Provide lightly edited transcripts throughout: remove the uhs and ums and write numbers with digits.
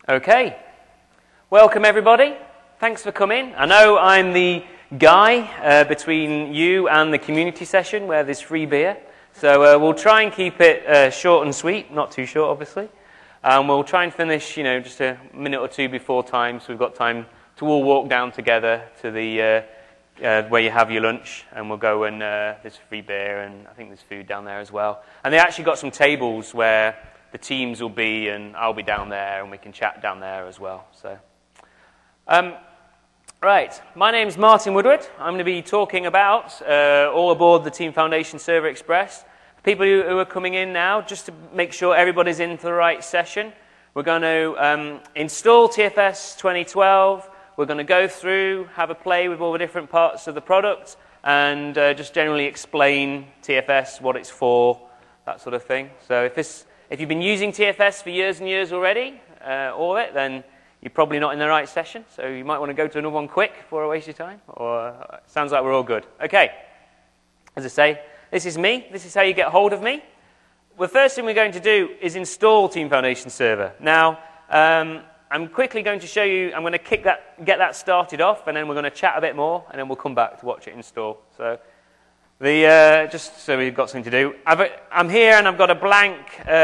Okay, welcome everybody. Thanks for coming. I know I'm the guy between you and the community session where there's free beer. So we'll try and keep it short and sweet, not too short obviously. We'll try and finish, just a minute or two before time, so we've got time to all walk down together to the where you have your lunch, and we'll go and there's free beer, and I think there's food down there as well. And they actually got some tables where the teams will be, and I'll be down there, and we can chat down there as well. So, right, my name's Martin Woodward. I'm going to be talking about all aboard the Team Foundation Server Express. People who are coming in now, just to make sure everybody's in for the right session, we're going to install TFS 2012. We're going to go through, have a play with all the different parts of the product, and just generally explain TFS, what it's for, that sort of thing. So if you've been using TFS for years and years already, all of it, then you're probably not in the right session. So you might want to go to another one quick before I waste your time. Or sounds like we're all good. Okay. As I say, this is me. This is how you get hold of me. The first thing we're going to do is install Team Foundation Server. Now, I'm quickly going to show you. I'm going to get that started off, and then we're going to chat a bit more, and then we'll come back to watch it install. So. Just so we've got something to do. I'm here and I've got a blank,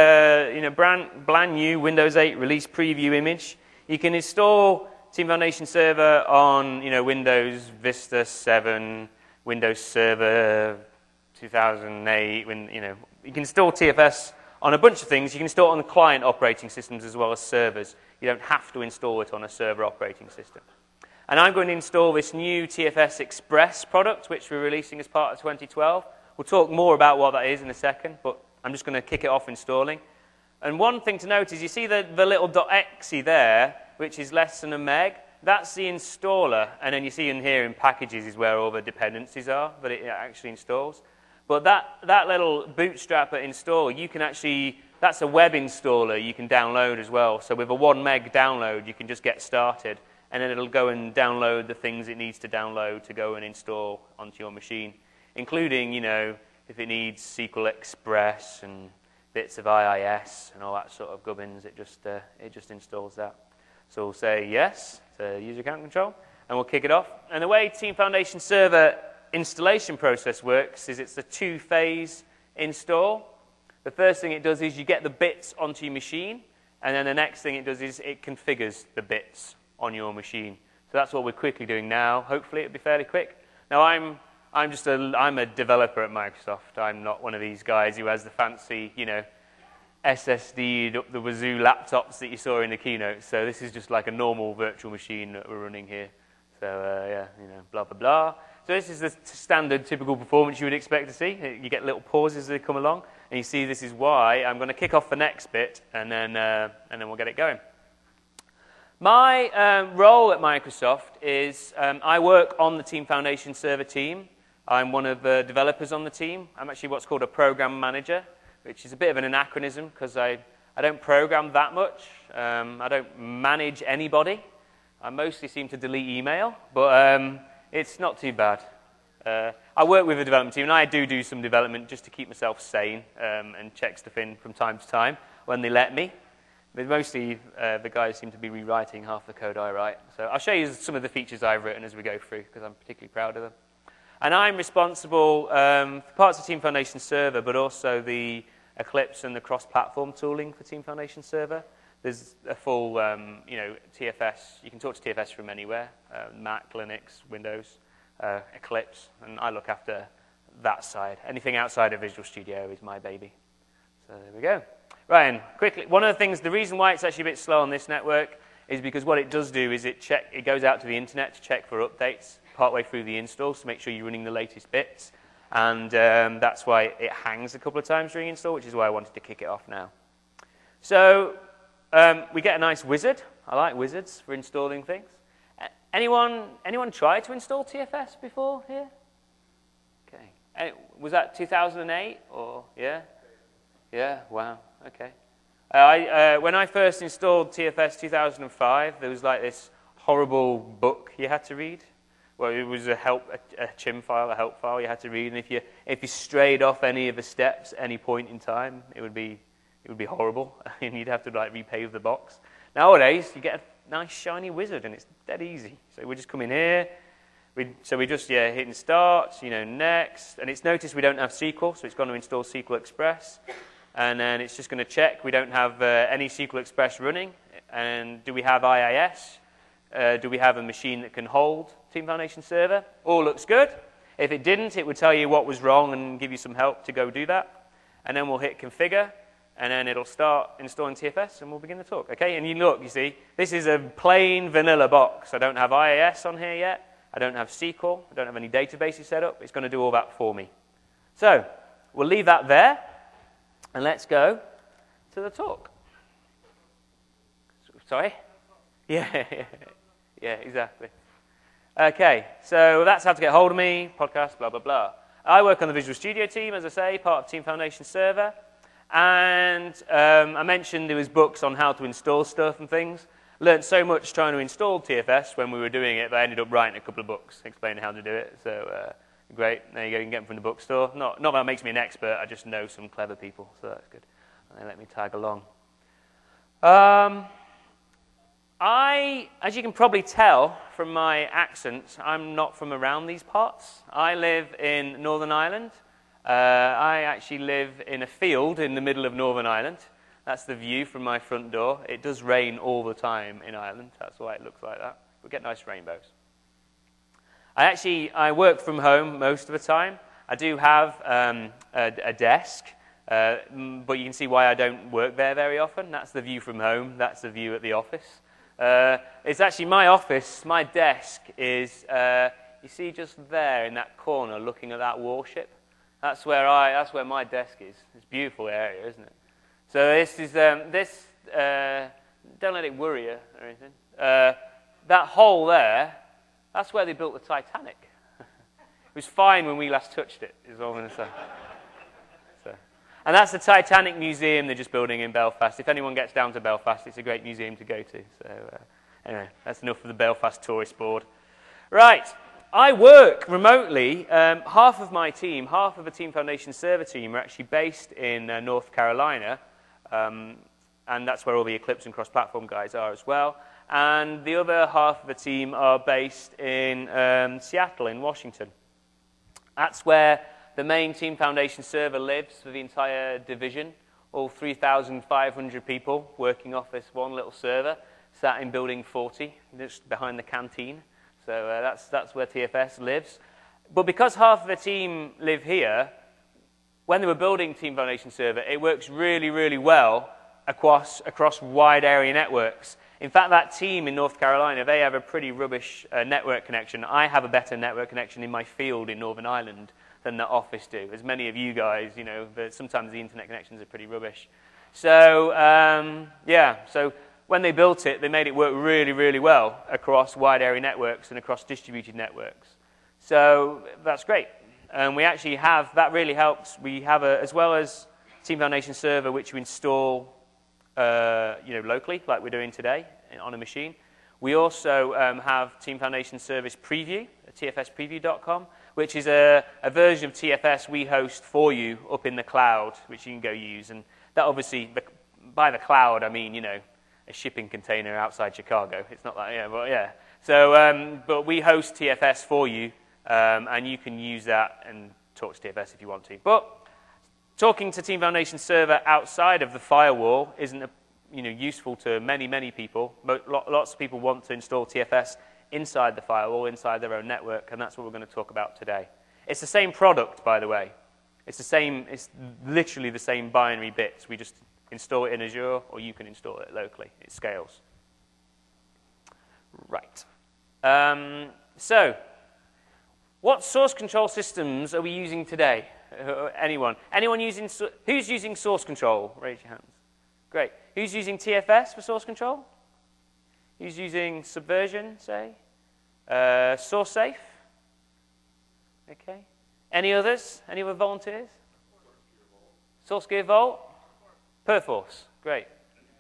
brand new Windows 8 release preview image. You can install Team Foundation Server on, Windows Vista 7, Windows Server 2008. You can install TFS on a bunch of things. You can install it on the client operating systems as well as servers. You don't have to install it on a server operating system. And I'm going to install this new TFS Express product, which we're releasing as part of 2012. We'll talk more about what that is in a second, but I'm just going to kick it off installing. And one thing to note is you see the little .exe there, which is less than a meg. That's the installer. And then you see in here in packages is where all the dependencies are that it actually installs. But that little bootstrapper install, that's a web installer you can download as well. So with a 1 meg download, you can just get started. And then it'll go and download the things it needs to download to go and install onto your machine, including, if it needs SQL Express and bits of IIS and all that sort of gubbins, it just installs that. So we'll say yes to user account control, and we'll kick it off. And the way Team Foundation Server installation process works is it's a 2-phase install. The first thing it does is you get the bits onto your machine, and then the next thing it does is it configures the bits on your machine. So that's what we're quickly doing now. Hopefully it'll be fairly quick. Now I'm a developer at Microsoft. I'm not one of these guys who has the fancy, SSD up the wazoo laptops that you saw in the keynote. So this is just like a normal virtual machine that we're running here. So blah blah blah. So this is the standard typical performance you would expect to see. You get little pauses as they come along, and you see this is why I'm going to kick off the next bit, and then we'll get it going. My role at Microsoft is I work on the Team Foundation Server team. I'm one of the developers on the team. I'm actually what's called a program manager, which is a bit of an anachronism because I don't program that much. I don't manage anybody. I mostly seem to delete email, but it's not too bad. I work with a development team, and I do some development just to keep myself sane and check stuff in from time to time when they let me. But mostly, the guys seem to be rewriting half the code I write. So I'll show you some of the features I've written as we go through, because I'm particularly proud of them. And I'm responsible for parts of Team Foundation Server, but also the Eclipse and the cross-platform tooling for Team Foundation Server. There's a full, TFS. You can talk to TFS from anywhere, Mac, Linux, Windows, Eclipse, and I look after that side. Anything outside of Visual Studio is my baby. So there we go. Ryan, quickly, one of the things, the reason why it's actually a bit slow on this network is because what it does do is it goes out to the internet to check for updates partway through the install to make sure you're running the latest bits. And that's why it hangs a couple of times during install, which is why I wanted to kick it off now. So we get a nice wizard. I like wizards for installing things. Anyone try to install TFS before here? Okay. Was that 2008 or, yeah? Yeah, wow, okay. When I first installed TFS 2005, there was like this horrible book you had to read. Well, it was a CHIM file, a help file you had to read, and if you strayed off any of the steps at any point in time, it would be horrible, and you'd have to like repave the box. Nowadays, you get a nice shiny wizard, and it's dead easy. So we just come in here. We just hitting start, next. And it's noticed we don't have SQL, so it's going to install SQL Express. And then it's just going to check we don't have any SQL Express running. And do we have IIS? Do we have a machine that can hold Team Foundation Server? All looks good. If it didn't, it would tell you what was wrong and give you some help to go do that. And then we'll hit configure, and then it'll start installing TFS, and we'll begin the talk. Okay? And you see, this is a plain vanilla box. I don't have IIS on here yet. I don't have SQL. I don't have any databases set up. It's going to do all that for me. So we'll leave that there, and let's go to the talk. Sorry? Yeah, exactly. Okay, so that's how to get hold of me, podcast, blah, blah, blah. I work on the Visual Studio team, as I say, part of Team Foundation Server. And I mentioned there was books on how to install stuff and things. Learned so much trying to install TFS when we were doing it that I ended up writing a couple of books explaining how to do it. So great, there you go, you can get them from the bookstore. Not that makes me an expert, I just know some clever people, so that's good. And they let me tag along. As you can probably tell from my accent, I'm not from around these parts. I live in Northern Ireland. I actually live in a field in the middle of Northern Ireland. That's the view from my front door. It does rain all the time in Ireland. That's why it looks like that. We get nice rainbows. I work from home most of the time. I do have a desk, but you can see why I don't work there very often. That's the view from home. That's the view at the office. It's actually my office. My desk is, you see just there in that corner looking at that warship? That's where my desk is. It's a beautiful area, isn't it? So this is, don't let it worry you or anything. That hole there, that's where they built the Titanic. It was fine when we last touched it, is all I'm going to say. And that's the Titanic Museum they're just building in Belfast. If anyone gets down to Belfast, it's a great museum to go to. So anyway, that's enough for the Belfast Tourist Board. Right, I work remotely. Half of my team, half of the Team Foundation Server team are actually based in North Carolina. And that's where all the Eclipse and cross-platform guys are as well. And the other half of the team are based in Seattle in Washington. That's where the main Team Foundation Server lives for the entire division. All 3,500 people working off this one little server, sat in Building 40, just behind the canteen. So that's where TFS lives. But because half of the team live here, when they were building Team Foundation Server, it works really, really well across wide area networks. In fact, that team in North Carolina, they have a pretty rubbish network connection. I have a better network connection in my field in Northern Ireland than the office do. As many of you guys, sometimes the internet connections are pretty rubbish. So, so when they built it, they made it work really, really well across wide area networks and across distributed networks. So that's great. And we actually have, that really helps. We have, as well as Team Foundation Server, which we install locally, like we're doing today on a machine. We also have Team Foundation Service Preview, tfspreview.com, which is a version of TFS we host for you up in the cloud, which you can go use. And that obviously, by the cloud, I mean, a shipping container outside Chicago. It's not like, but yeah. So, but we host TFS for you, and you can use that and talk to TFS if you want to. But talking to Team Foundation Server outside of the firewall isn't useful to many people. But lots of people want to install TFS inside the firewall, inside their own network, and that's what we're going to talk about today. It's the same product, by the way. It's literally the same binary bits. We just install it in Azure, or you can install it locally. It scales. Right. So, what source control systems are we using today? Anyone? Who's using source control? Raise your hands. Great. Who's using TFS for source control? Who's using Subversion, say? SourceSafe? Okay. Any others? Any other volunteers? SourceGear Vault? Perforce. Great.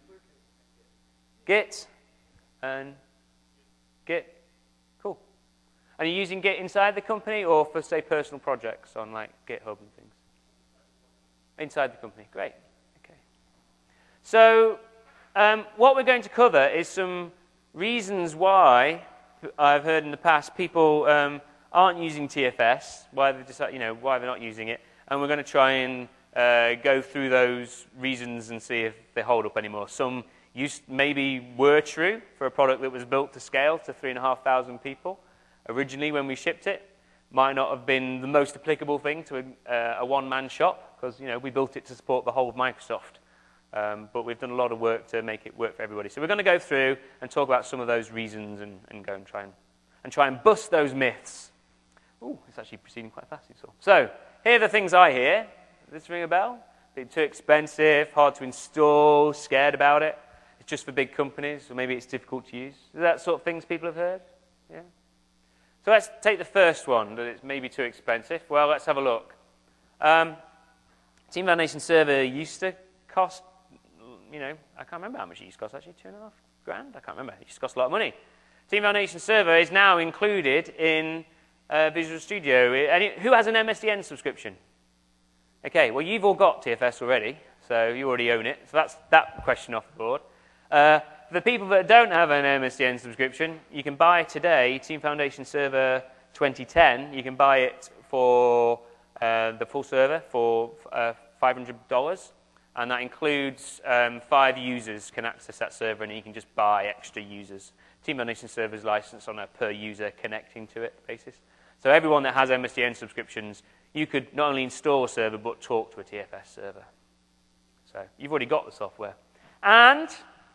Git? And Git? Cool. And are you using Git inside the company or for, say, personal projects on, like, GitHub and things? Inside the company. Great. Okay. So, what we're going to cover is some reasons why I've heard in the past people aren't using TFS, why they decide, why they're not using it, and we're going to try and go through those reasons and see if they hold up anymore. Some maybe were true for a product that was built to scale to 3,500 people originally when we shipped it. Might not have been the most applicable thing to a one-man shop because we built it to support the whole of Microsoft. But we've done a lot of work to make it work for everybody. So we're going to go through and talk about some of those reasons and go and try and bust those myths. Ooh, it's actually proceeding quite fast. So here are the things I hear. Does this ring a bell? It's too expensive, hard to install, scared about it. It's just for big companies, or maybe it's difficult to use. Is that sort of things people have heard? Yeah. So let's take the first one, that it's maybe too expensive. Well, let's have a look. Team Foundation Server used to cost, I can't remember how much it used to cost, actually, $2,500? I can't remember. It used to cost a lot of money. Team Foundation Server is now included in Visual Studio. Who has an MSDN subscription? Okay, well, you've all got TFS already, so you already own it. So that's that question off the board. For the people that don't have an MSDN subscription, you can buy today Team Foundation Server 2010. You can buy it for the full server for $500, and that includes 5 users can access that server, and you can just buy extra users. Team Foundation Server is licensed on a per user connecting to it basis. So everyone that has MSDN subscriptions, you could not only install a server, but talk to a TFS server. So you've already got the software. And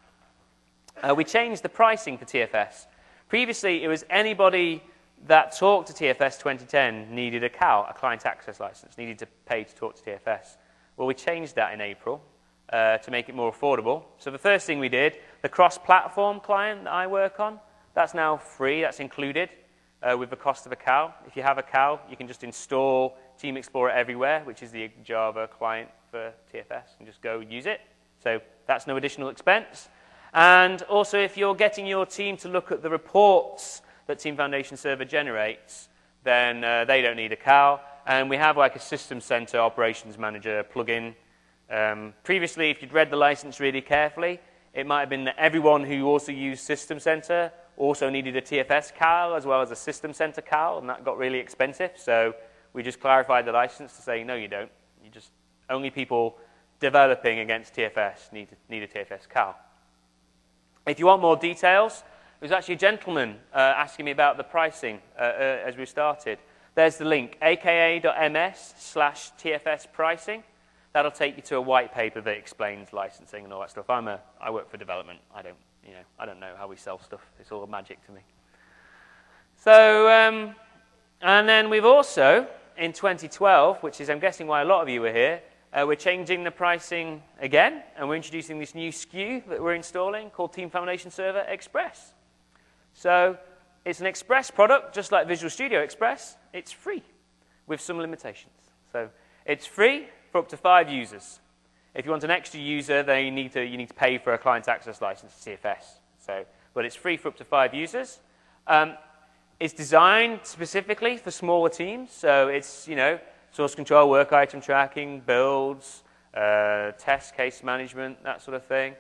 we changed the pricing for TFS. Previously, it was anybody that talked to TFS 2010 needed a CAL, a client access license, needed to pay to talk to TFS. Well, we changed that in April to make it more affordable. So the first thing we did, the cross-platform client that I work on, that's now free, that's included with the cost of a CAL. If you have a CAL, you can just install Team Explorer Everywhere, which is the Java client for TFS, and just go use it. So that's no additional expense. And also, if you're getting your team to look at the reports that Team Foundation Server generates, then they don't need a CAL. And we have like a System Center Operations Manager plugin. Previously, if you'd read the license really carefully, it might have been that everyone who also used System Center also needed a TFS CAL as well as a System Center CAL, and that got really expensive. So we just clarified the license to say, no, you don't. Only people developing against TFS need a TFS CAL. If you want more details, there was actually a gentleman asking me about the pricing as we started. There's the link, aka.ms/TFS pricing. That'll take you to a white paper that explains licensing and all that stuff. I work for development. I don't know how we sell stuff. It's all magic to me. So, and then we've also, in 2012, which is, I'm guessing, why a lot of you are here, we're changing the pricing again, and we're introducing this new SKU that we're installing called Team Foundation Server Express. So it's an Express product, just like Visual Studio Express. It's free with some limitations. So it's free for up to 5 users. If you want an extra user, then you need to pay for a client access license, CFS. But it's free for up to 5 users. It's designed specifically for smaller teams. So it's, source control, work item tracking, builds, test case management, that sort of thing.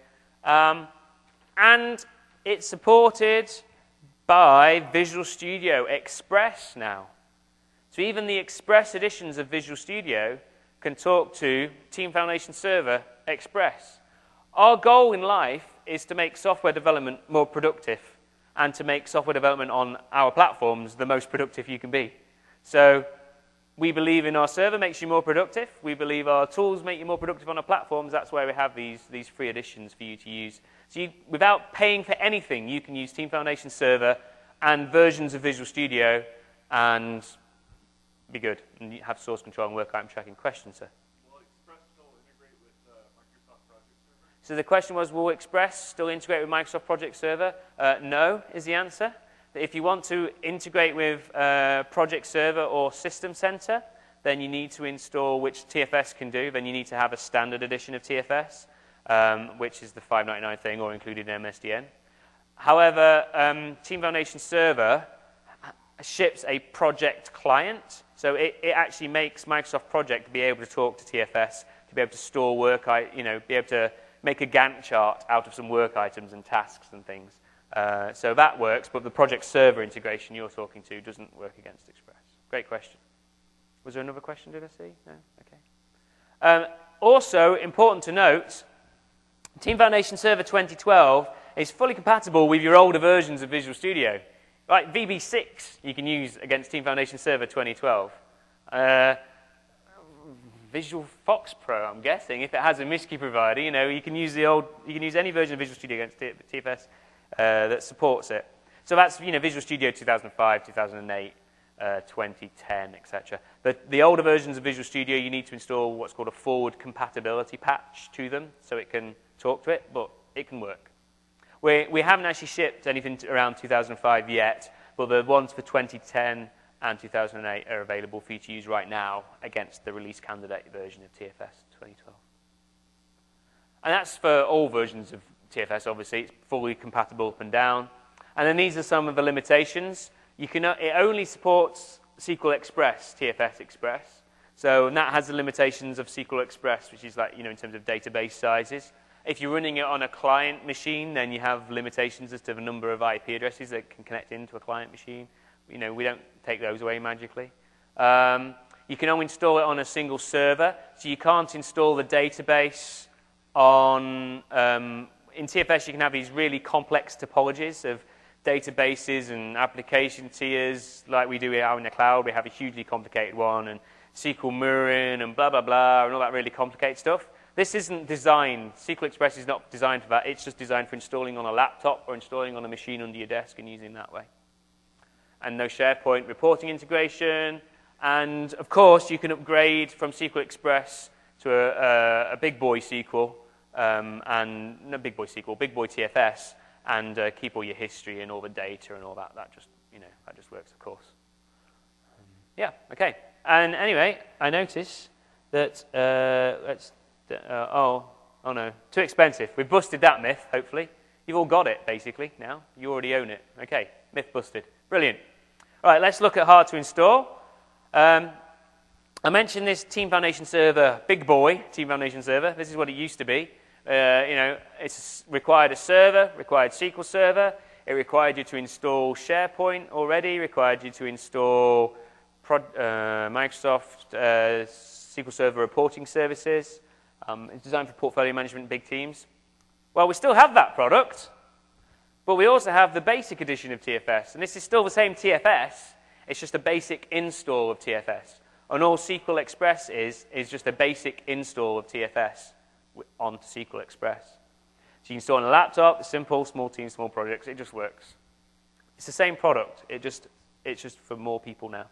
And it's supported by Visual Studio Express now. So even the Express editions of Visual Studio can talk to Team Foundation Server Express. Our goal in life is to make software development more productive and to make software development on our platforms the most productive you can be. So we believe in our server makes you more productive. We believe our tools make you more productive on our platforms. That's why we have these free editions for you to use. So without paying for anything, you can use Team Foundation Server and versions of Visual Studio and be good. And have source control and work item tracking. Questions, sir? Will Express still integrate with Microsoft Project Server? So the question was, will Express still integrate with Microsoft Project Server? No is the answer. If you want to integrate with Project Server or System Center, then you need to install, which TFS can do, then you need to have a standard edition of TFS, which is the $5.99 thing or included in MSDN. However, Team Foundation Server ships a project client, so it actually makes Microsoft Project be able to talk to TFS, to be able to store work, be able to make a Gantt chart out of some work items and tasks and things. So that works, but the project server integration you're talking to doesn't work against Express. Great question. Was there another question, did I see? No? Okay. Also, important to note, Team Foundation Server 2012 is fully compatible with your older versions of Visual Studio. Like VB6 you can use against Team Foundation Server 2012. Visual Fox Pro, I'm guessing, if it has a MISCI provider, you can use any version of Visual Studio against TFS that supports it. So that's Visual Studio 2005, 2008, 2010, etc. But the older versions of Visual Studio, you need to install what's called a forward compatibility patch to them so it can talk to it, but it can work. We haven't actually shipped anything around 2005 yet, but the ones for 2010 and 2008 are available for you to use right now against the release candidate version of TFS 2012. And that's for all versions of TFS, obviously. It's fully compatible up and down. And then these are some of the limitations. It only supports SQL Express, TFS Express. So that has the limitations of SQL Express, which is like, in terms of database sizes. If you're running it on a client machine, then you have limitations as to the number of IP addresses that can connect into a client machine. We don't take those away magically. You can only install it on a single server, so you can't install the database on... in TFS, you can have these really complex topologies of databases and application tiers like we do out in the cloud. We have a hugely complicated one, and SQL mirroring and blah, blah, blah, and all that really complicated stuff. This isn't designed, SQL Express is not designed for that. It's just designed for installing on a laptop or installing on a machine under your desk and using that way. And no SharePoint reporting integration. And, of course, you can upgrade from SQL Express to a big boy SQL, Big Boy TFS, and keep all your history and all the data and all that. That just works, of course. Yeah, okay. And anyway, I notice that, oh no, too expensive. We've busted that myth, hopefully. You've all got it, basically, now. You already own it. Okay, myth busted. Brilliant. All right, let's look at hard to install. I mentioned this Team Foundation Server, big boy Team Foundation Server. This is what it used to be. It's required a server, required SQL Server. It required you to install SharePoint already, required you to install Microsoft SQL Server reporting services. It's designed for portfolio management, big teams. Well, we still have that product, but we also have the basic edition of TFS. And this is still the same TFS. It's just a basic install of TFS. And all SQL Express is just a basic install of TFS onto SQL Express. So you can install on a laptop, it's simple, small teams, small projects. It just works. It's the same product. It's just for more people now.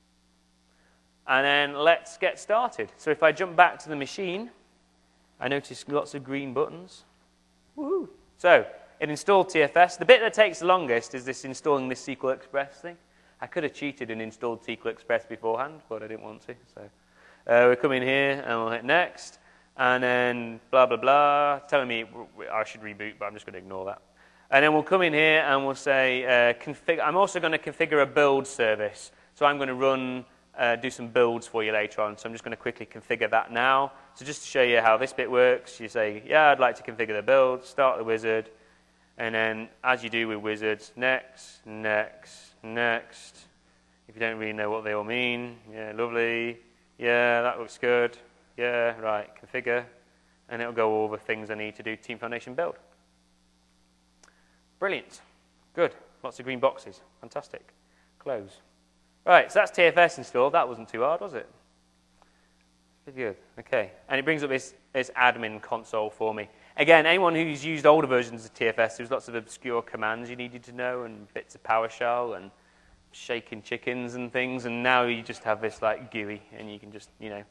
And then let's get started. So if I jump back to the machine, I notice lots of green buttons. Woohoo! So it installed TFS. The bit that takes the longest is installing this SQL Express thing. I could have cheated and installed SQL Express beforehand, but I didn't want to. So we'll come in here and we'll hit next. And then blah, blah, blah, telling me I should reboot, but I'm just going to ignore that. And then we'll come in here and we'll say, I'm also going to configure a build service. So I'm going to do some builds for you later on. So I'm just going to quickly configure that now. So just to show you how this bit works, you say, yeah, I'd like to configure the build, start the wizard. And then as you do with wizards, next, next, next. If you don't really know what they all mean, yeah, lovely. Yeah, that looks good. Yeah, right, configure, and it'll go over things I need to do Team Foundation build. Brilliant. Good. Lots of green boxes. Fantastic. Close. Right, so that's TFS installed. That wasn't too hard, was it? Pretty good. Okay. And it brings up this admin console for me. Again, anyone who's used older versions of TFS, there's lots of obscure commands you needed to know and bits of PowerShell and shaking chickens and things, and now you just have this like GUI, and you can just,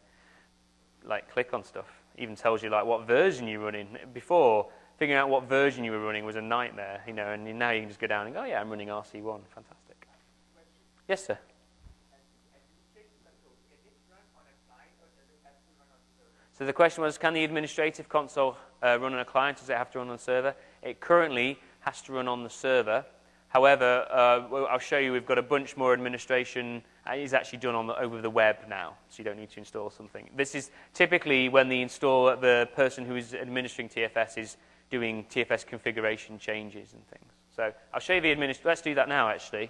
like click on stuff. Even tells you like what version you're running. Before, figuring out what version you were running was a nightmare, and now you can just go down and go, oh yeah, I'm running RC1. Fantastic. Yes, sir. So the question was, can the administrative console run on a client? Does it have to run on a server? It currently has to run on the server. However, I'll show you we've got a bunch more administration. It's actually done over the web now, so you don't need to install something. This is typically when the person who is administering TFS is doing TFS configuration changes and things. So I'll show you let's do that now, actually.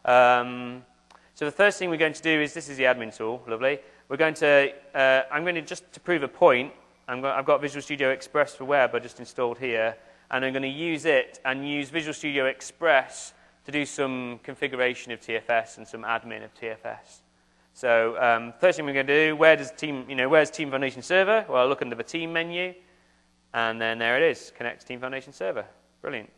So the first thing we're going to do is, this is the admin tool, lovely. I'm going to, just to prove a point, I've got Visual Studio Express for web I just installed here, and I'm going to use it and use Visual Studio Express to do some configuration of TFS and some admin of TFS. So first thing we're going to do, where's Team Foundation Server? Well, I'll look under the Team menu, and then there it is, Connect to Team Foundation Server. Brilliant.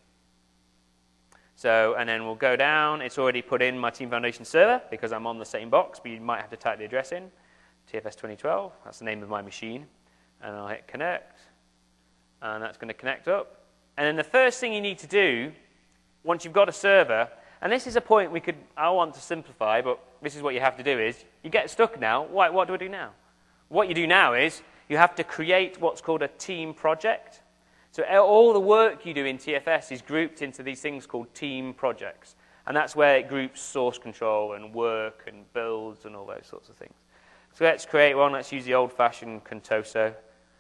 So, and then we'll go down. It's already put in my Team Foundation Server because I'm on the same box, but you might have to type the address in, TFS 2012. That's the name of my machine. And I'll hit Connect, and that's going to connect up. And then the first thing you need to do, once you've got a server, and this is a point I want to simplify, but this is what you have to do is, you get stuck now. What do I do now? What you do now is, you have to create what's called a team project. So all the work you do in TFS is grouped into these things called team projects. And that's where it groups source control and work and builds and all those sorts of things. So let's create one. Let's use the old-fashioned Contoso.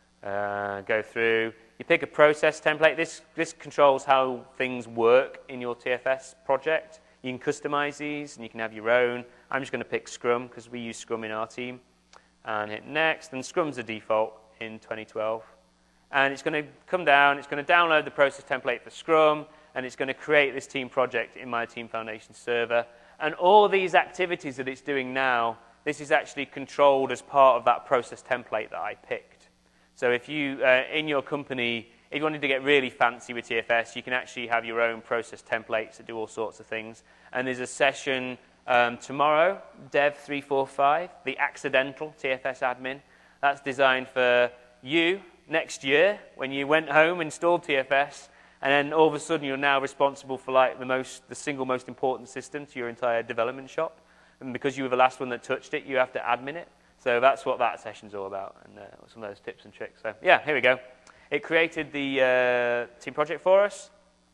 Go through. You pick a process template. This controls how things work in your TFS project. You can customize these, and you can have your own. I'm just going to pick Scrum, because we use Scrum in our team. And hit Next. And Scrum's the default in 2012. And it's going to come down. It's going to download the process template for Scrum, and it's going to create this team project in my Team Foundation server. And all these activities that it's doing now, this is actually controlled as part of that process template that I picked. So if you, in your company, if you wanted to get really fancy with TFS, you can actually have your own process templates that do all sorts of things. And there's a session tomorrow, Dev 345, the accidental TFS admin. That's designed for you next year when you went home, installed TFS, and then all of a sudden you're now responsible for like the single most important system to your entire development shop. And because you were the last one that touched it, you have to admin it. So that's what that session's all about, and some of those tips and tricks. So yeah, here we go. It created the team project for us,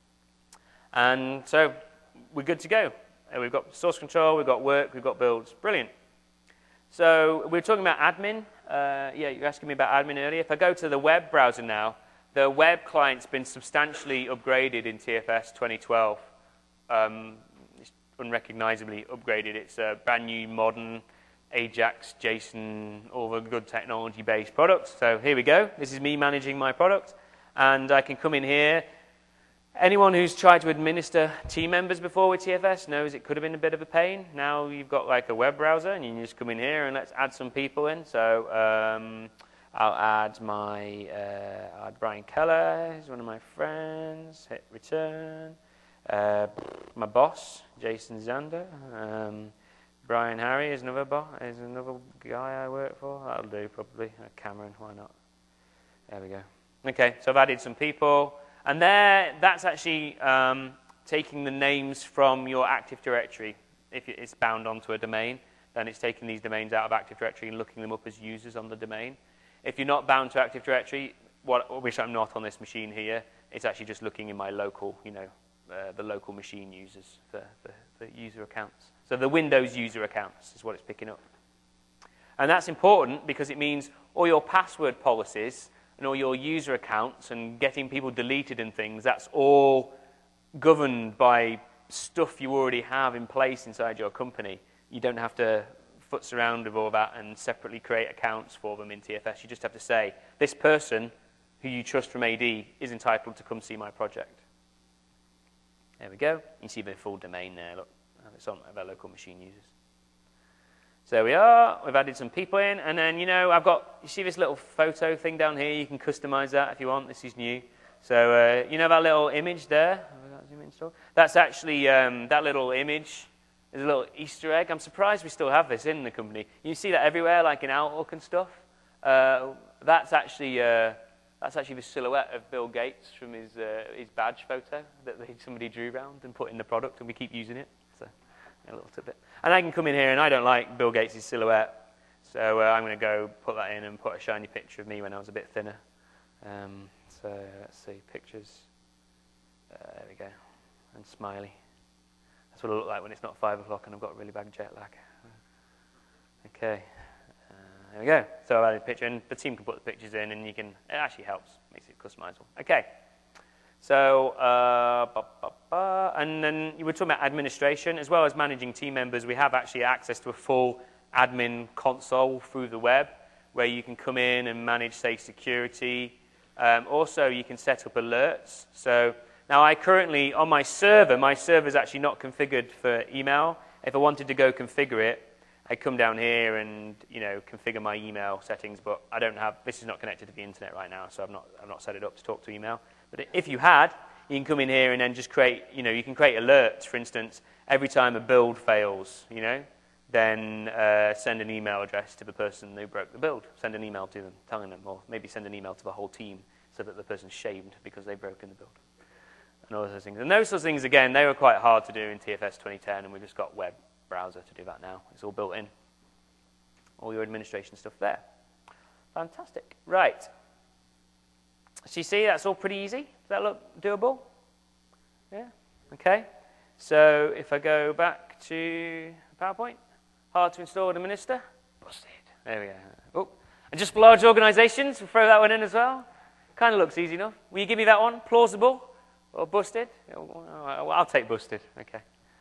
and so we're good to go. We've got source control, we've got work, we've got builds. Brilliant. So we're talking about admin. Yeah, you were asking me about admin earlier. If I go to the web browser now, the web client's been substantially upgraded in TFS 2012. It's unrecognizably upgraded. It's a brand new, modern Ajax, JSON, all the good technology-based products. So here we go. This is me managing my product. And I can come in here. Anyone who's tried to administer team members before with TFS knows it could have been a bit of a pain. Now you've got like a web browser, and you can just come in here and let's add some people in. So I'll add Brian Keller. He's one of my friends. Hit return. My boss, Jason Zander. Brian Harry is another guy I work for. That'll do, probably. Cameron, why not? There we go. Okay, so I've added some people. And that's actually taking the names from your Active Directory. If it's bound onto a domain, then it's taking these domains out of Active Directory and looking them up as users on the domain. If you're not bound to Active Directory, which I'm not on this machine here, it's actually just looking in my local, the local machine users for user accounts. So the Windows user accounts is what it's picking up. And that's important because it means all your password policies and all your user accounts and getting people deleted and things, that's all governed by stuff you already have in place inside your company. You don't have to futz around with all that and separately create accounts for them in TFS. You just have to say, this person who you trust from AD is entitled to come see my project. There we go. You see the full domain there, look. It's on our local machine users. So there we are. We've added some people in. And then, you see this little photo thing down here? You can customize that if you want. This is new. So, that little image there? That's actually, that little image is a little Easter egg. I'm surprised we still have this in the company. You see that everywhere, like in Outlook and stuff. That's actually the silhouette of Bill Gates from his badge photo that somebody drew around and put in the product, and we keep using it. So, a little tidbit. And I can come in here, and I don't like Bill Gates' silhouette, so I'm going to go put that in and put a shiny picture of me when I was a bit thinner. So let's see, pictures. There we go. And smiley. what I look like when it's not 5 o'clock and I've got really bad jet lag. Okay, there we go. So I've added a picture, and the team can put the pictures in, and it actually helps, makes it customizable. Okay, so, and then you were talking about administration, as well as managing team members. We have actually access to a full admin console through the web, where you can come in and manage, say, security. Also, you can set up alerts. So now I currently, on my server's actually not configured for email. If I wanted to go configure it, I'd come down here and, configure my email settings, but I don't have, this is not connected to the internet right now, so I've not set it up to talk to email. But if you had, you can come in here and then just create, you can create alerts. For instance, every time a build fails, then send an email address to the person who broke the build. Send an email to them, telling them, or maybe send an email to the whole team so that the person's shamed because they've broken the build. And all those things. And those sorts of things, again, they were quite hard to do in TFS 2010, and we've just got web browser to do that now. It's all built in. All your administration stuff there. Fantastic. Right. So you see, that's all pretty easy. Does that look doable? Yeah? Okay. So if I go back to PowerPoint, hard to install and administer. Busted. There we go. Oh, and just for large organizations, we'll throw that one in as well. Kind of looks easy enough. Will you give me that one? Plausible or busted? I'll take busted. Okay.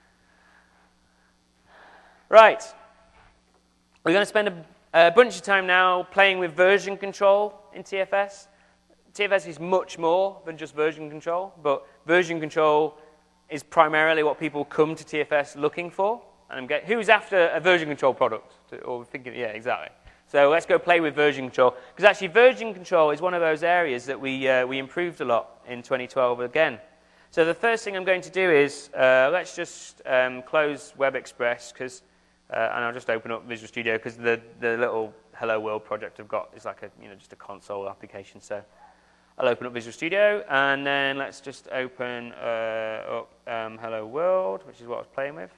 Right. We're going to spend a bunch of time now playing with version control in TFS. TFS is much more than just version control, but version control is primarily what people come to TFS looking for. And who's after a version control product? Or thinking, yeah, exactly. So let's go play with version control. Because actually version control is one of those areas that we improved a lot in 2012 again. So the first thing I'm going to do is, let's just close WebExpress, and I'll just open up Visual Studio, because the little Hello World project I've got is like just a console application. So I'll open up Visual Studio, and then let's just open up Hello World, which is what I was playing with.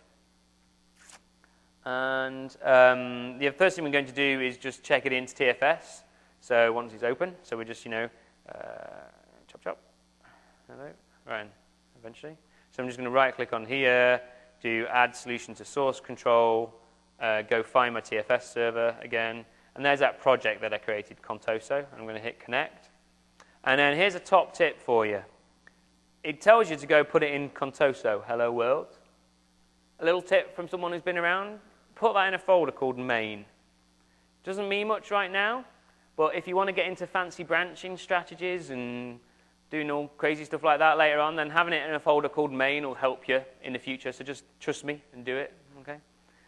And the first thing we're going to do is just check it into TFS. So once it's open, so we're just, chop, chop. Hello. Right, eventually. So I'm just going to right-click on here, do Add Solution to Source Control, go find my TFS server again, and there's that project that I created, Contoso. I'm going to hit Connect. And then here's a top tip for you. It tells you to go put it in Contoso, Hello World. A little tip from someone who's been around, put that in a folder called main. Doesn't mean much right now, but if you want to get into fancy branching strategies and doing all crazy stuff like that later on, then having it in a folder called main will help you in the future. So just trust me and do it, okay?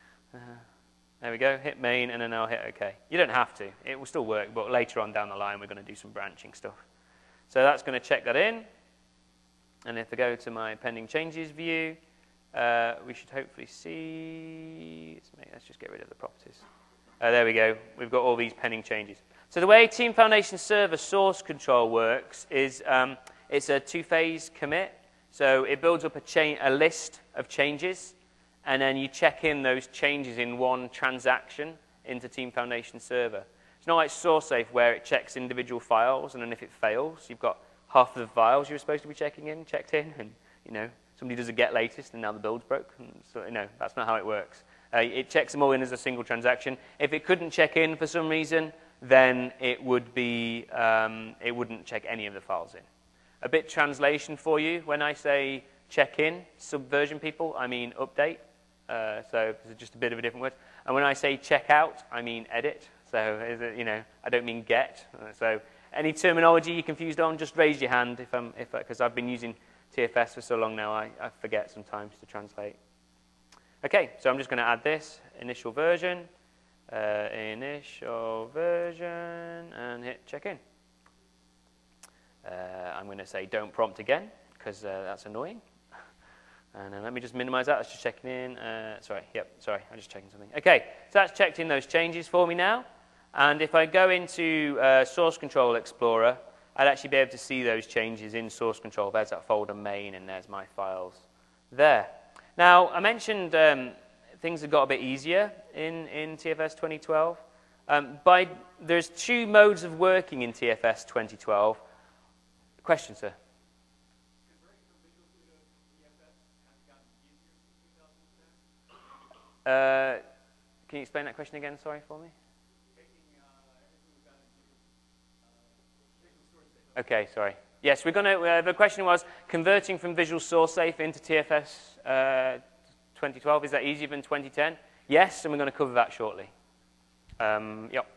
There we go, hit main, and then I'll hit OK. You don't have to. It will still work, but later on down the line, we're going to do some branching stuff. So that's going to check that in. And if I go to my pending changes view, we should hopefully see, let's just get rid of the properties. There we go. We've got all these pending changes. So the way Team Foundation Server source control works is it's a two-phase commit. So it builds up a list of changes, and then you check in those changes in one transaction into Team Foundation Server. It's not like SourceSafe where it checks individual files, and then if it fails, you've got half of the files you were supposed to be checked in, and somebody does a get latest, and now the build's broke. And so, that's not how it works. It checks them all in as a single transaction. If it couldn't check in for some reason, then it would be it wouldn't check any of the files in. A bit translation for you. When I say check in, Subversion people, I mean update. So it's just a bit of a different word. And when I say check out, I mean edit. So I don't mean get. So any terminology you're confused on, just raise your hand because I've been using TFS for so long now, I forget sometimes to translate. Okay, so I'm just going to add this initial version, and hit check in. I'm going to say don't prompt again because that's annoying. And then let me just minimize that. That's just checking in. Sorry, I'm just checking something. Okay, so that's checked in those changes for me now. And if I go into Source Control Explorer, I'd actually be able to see those changes in Source Control. There's that folder main, and there's my files there. Now, I mentioned things have got a bit easier in TFS 2012. There's two modes of working in TFS 2012. Question, sir? Can you explain that question again, sorry, for me? Okay, sorry. Yes, we're going to, the question was converting from Visual SourceSafe into TFS 2012. Is that easier than 2010? Yes, and we're going to cover that shortly. Yep.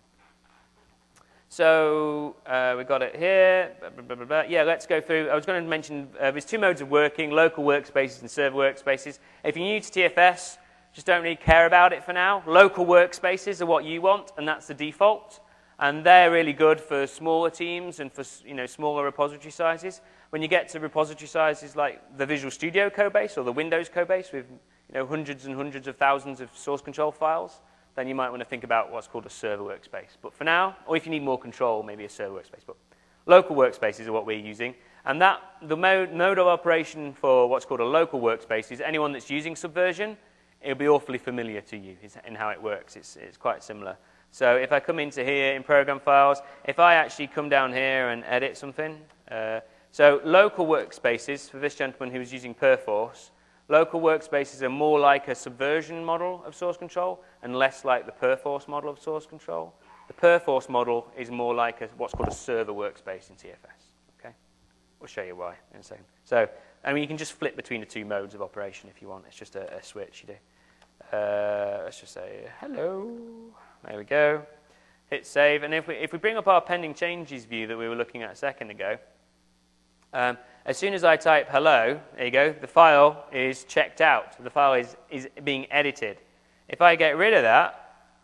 So we've got it here. Blah, blah, blah. Yeah, let's go through. I was going to mention there's two modes of working, local workspaces and server workspaces. If you're new to TFS, just don't really care about it for now. Local workspaces are what you want, and that's the default. And they're really good for smaller teams and for smaller repository sizes. When you get to repository sizes like the Visual Studio codebase or the Windows codebase with hundreds and hundreds of thousands of source control files, then you might want to think about what's called a server workspace. But for now, or if you need more control, maybe a server workspace. But local workspaces are what we're using. And the mode of operation for what's called a local workspace is anyone that's using Subversion, it'll be awfully familiar to you in how it works. It's quite similar. So if I come into here in program files, if I actually come down here and edit something, so local workspaces, for this gentleman who was using Perforce, local workspaces are more like a Subversion model of source control and less like the Perforce model of source control. The Perforce model is more like what's called a server workspace in TFS. Okay, we'll show you why in a second. So, I mean, you can just flip between the two modes of operation if you want. It's just a switch you do. Let's just say hello. There we go. Hit save. And if we bring up our pending changes view that we were looking at a second ago, as soon as I type hello, there you go, the file is checked out. The file is being edited. If I get rid of that,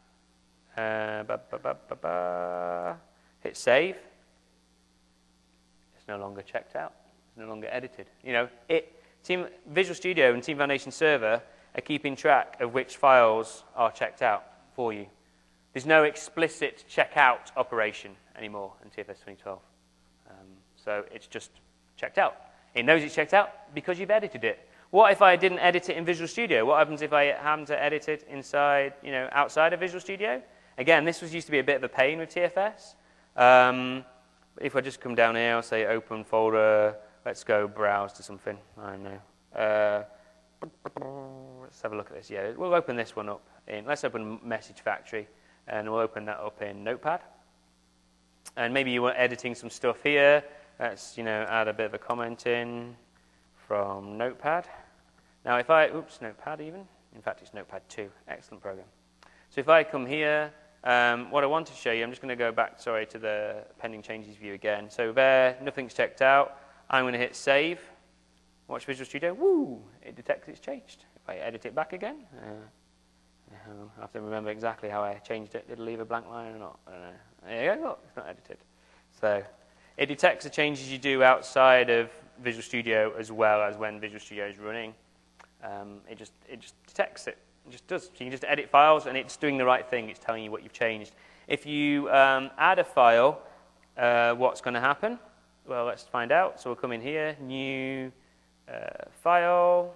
hit save, it's no longer checked out. It's no longer edited. Visual Studio and Team Foundation Server are keeping track of which files are checked out for you. There's no explicit checkout operation anymore in TFS 2012. So it's just checked out. It knows it's checked out because you've edited it. What if I didn't edit it in Visual Studio? What happens if I happen to edit it inside, outside of Visual Studio? Again, this used to be a bit of a pain with TFS. If I just come down here, I'll say open folder. Let's go browse to something. I don't know. Let's have a look at this. Yeah, we'll open this one up. Let's open Message Factory, and we'll open that up in Notepad. And maybe you were editing some stuff here. Let's, add a bit of a comment in from Notepad. Now, if Notepad even. In fact, it's Notepad 2. Excellent program. So if I come here, what I want to show you, I'm just going to go back, to the pending changes view again. So there, nothing's checked out. I'm going to hit save. Watch Visual Studio. Woo! It detects it's changed. If I edit it back again, I have to remember exactly how I changed it. Did it leave a blank line or not? I don't know. There you go. Look, it's not edited. So it detects the changes you do outside of Visual Studio as well as when Visual Studio is running. It just detects it. It just does. So you can just edit files, and it's doing the right thing. It's telling you what you've changed. If you add a file, what's going to happen? Well, let's find out. So we'll come in here, new file,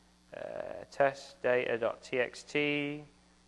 testdata.txt,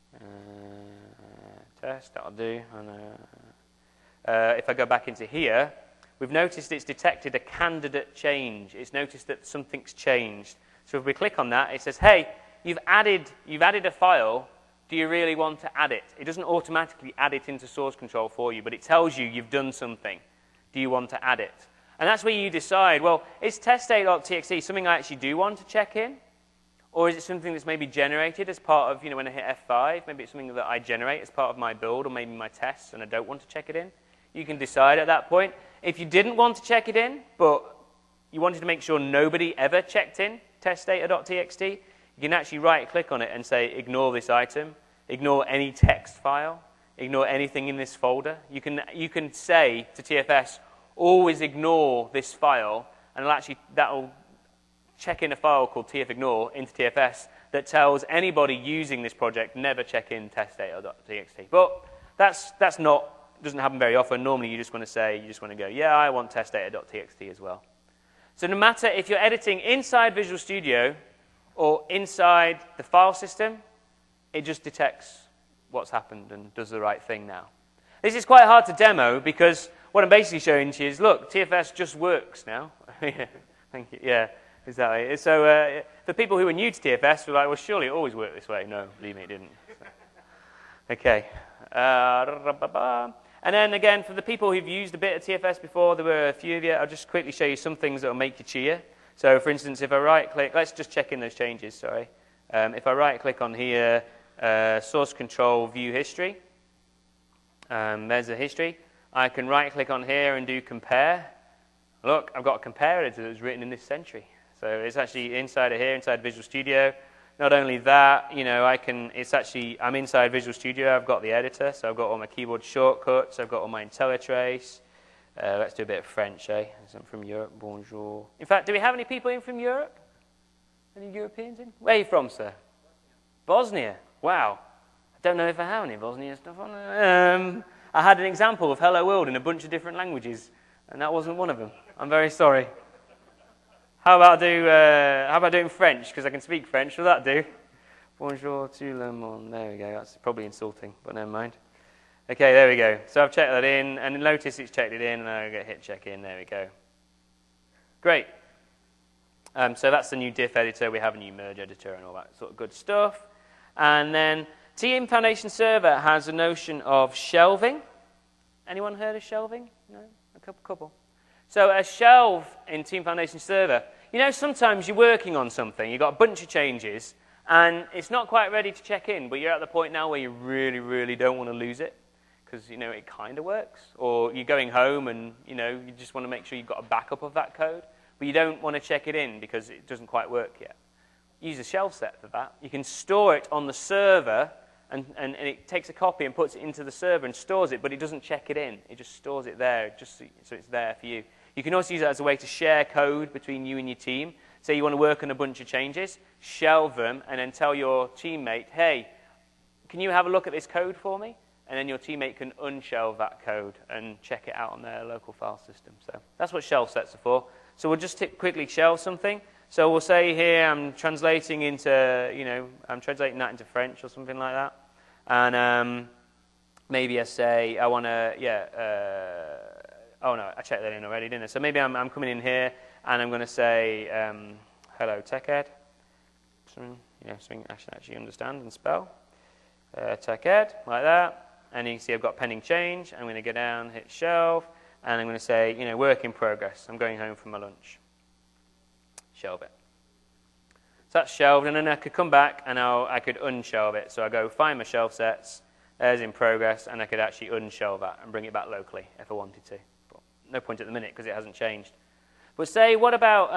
test, that'll do. And, if I go back into here, we've noticed it's detected a candidate change. It's noticed that something's changed. So if we click on that, it says, hey, you've added a file. Do you really want to add it? It doesn't automatically add it into source control for you, but it tells you you've done something. Do you want to add it? And that's where you decide, well, is testdata.txt something I actually do want to check in? Or is it something that's maybe generated as part of, when I hit F5, maybe it's something that I generate as part of my build or maybe my tests and I don't want to check it in? You can decide at that point. If you didn't want to check it in, but you wanted to make sure nobody ever checked in testdata.txt, you can actually right-click on it and say, ignore this item, ignore any text file, ignore anything in this folder. You can say to TFS, always ignore this file, and that'll check in a file called tfignore into TFS that tells anybody using this project never check in testdata.txt. But doesn't happen very often. Normally you just want to go, yeah, I want testdata.txt as well. So no matter if you're editing inside Visual Studio or inside the file system, it just detects what's happened and does the right thing now. This is quite hard to demo because what I'm basically showing to you is, look, TFS just works now. Yeah, thank you. Yeah. exactly. So for people who are new to TFS, we're like, well, surely it always worked this way. No, believe me, it didn't. So. Okay. And then again, for the people who've used a bit of TFS before, there were a few of you, I'll just quickly show you some things that will make you cheer. So for instance, if I right-click, let's just check in those changes, sorry. If I right-click on here, source control, view history, there's the history. I can right-click on here and do compare. Look, I've got a compare editor that was written in this century. So it's actually inside of here, inside Visual Studio. Not only that, you know, I'm inside Visual Studio. I've got the editor, so I've got all my keyboard shortcuts. I've got all my IntelliTrace. Let's do a bit of French, eh? I'm from Europe. Bonjour. In fact, do we have any people in from Europe? Any Europeans in? Where are you from, sir? Bosnia. Wow. I don't know if I have any Bosnia stuff on there. I had an example of Hello World in a bunch of different languages, and that wasn't one of them. I'm very sorry. How about doing French? Because I can speak French. Will that do? Bonjour tout le monde. There we go. That's probably insulting, but never mind. Okay, there we go. So I've checked that in, and notice it's checked it in, and I hit check in. There we go. Great. So that's the new diff editor. We have a new merge editor and all that sort of good stuff. And then Team Foundation Server has a notion of shelving. Anyone heard of shelving? No? A couple. So a shelve in Team Foundation Server, you know, sometimes you're working on something, you've got a bunch of changes, and it's not quite ready to check in, but you're at the point now where you really, really don't want to lose it, because, you know, it kind of works. Or you're going home and, you know, you just want to make sure you've got a backup of that code, but you don't want to check it in because it doesn't quite work yet. Use a shelf set for that. You can store it on the server, and it takes a copy and puts it into the server and stores it, but it doesn't check it in. It just stores it there, just so it's there for you. You can also use it as a way to share code between you and your team. Say you want to work on a bunch of changes, shelve them, and then tell your teammate, hey, can you have a look at this code for me? And then your teammate can unshelve that code and check it out on their local file system. So that's what shelf sets are for. So we'll just quickly shelve something. So we'll say here I'm translating into, you know, I'm translating that into French or something like that. And maybe I say I want to, oh no, I checked that in already, didn't I? So maybe I'm coming in here and I'm going to say, hello, TechEd. Something I should actually understand and spell. TechEd, like that. And you can see I've got pending change. I'm going to go down, hit shelve, and I'm going to say, you know, work in progress. I'm going home for my lunch. Shelve it. So that's shelved, and then I could come back and I could unshelve it. So I go find my shelf sets, there's in progress, and I could actually unshelve that and bring it back locally if I wanted to. But no point at the minute because it hasn't changed. But say, what about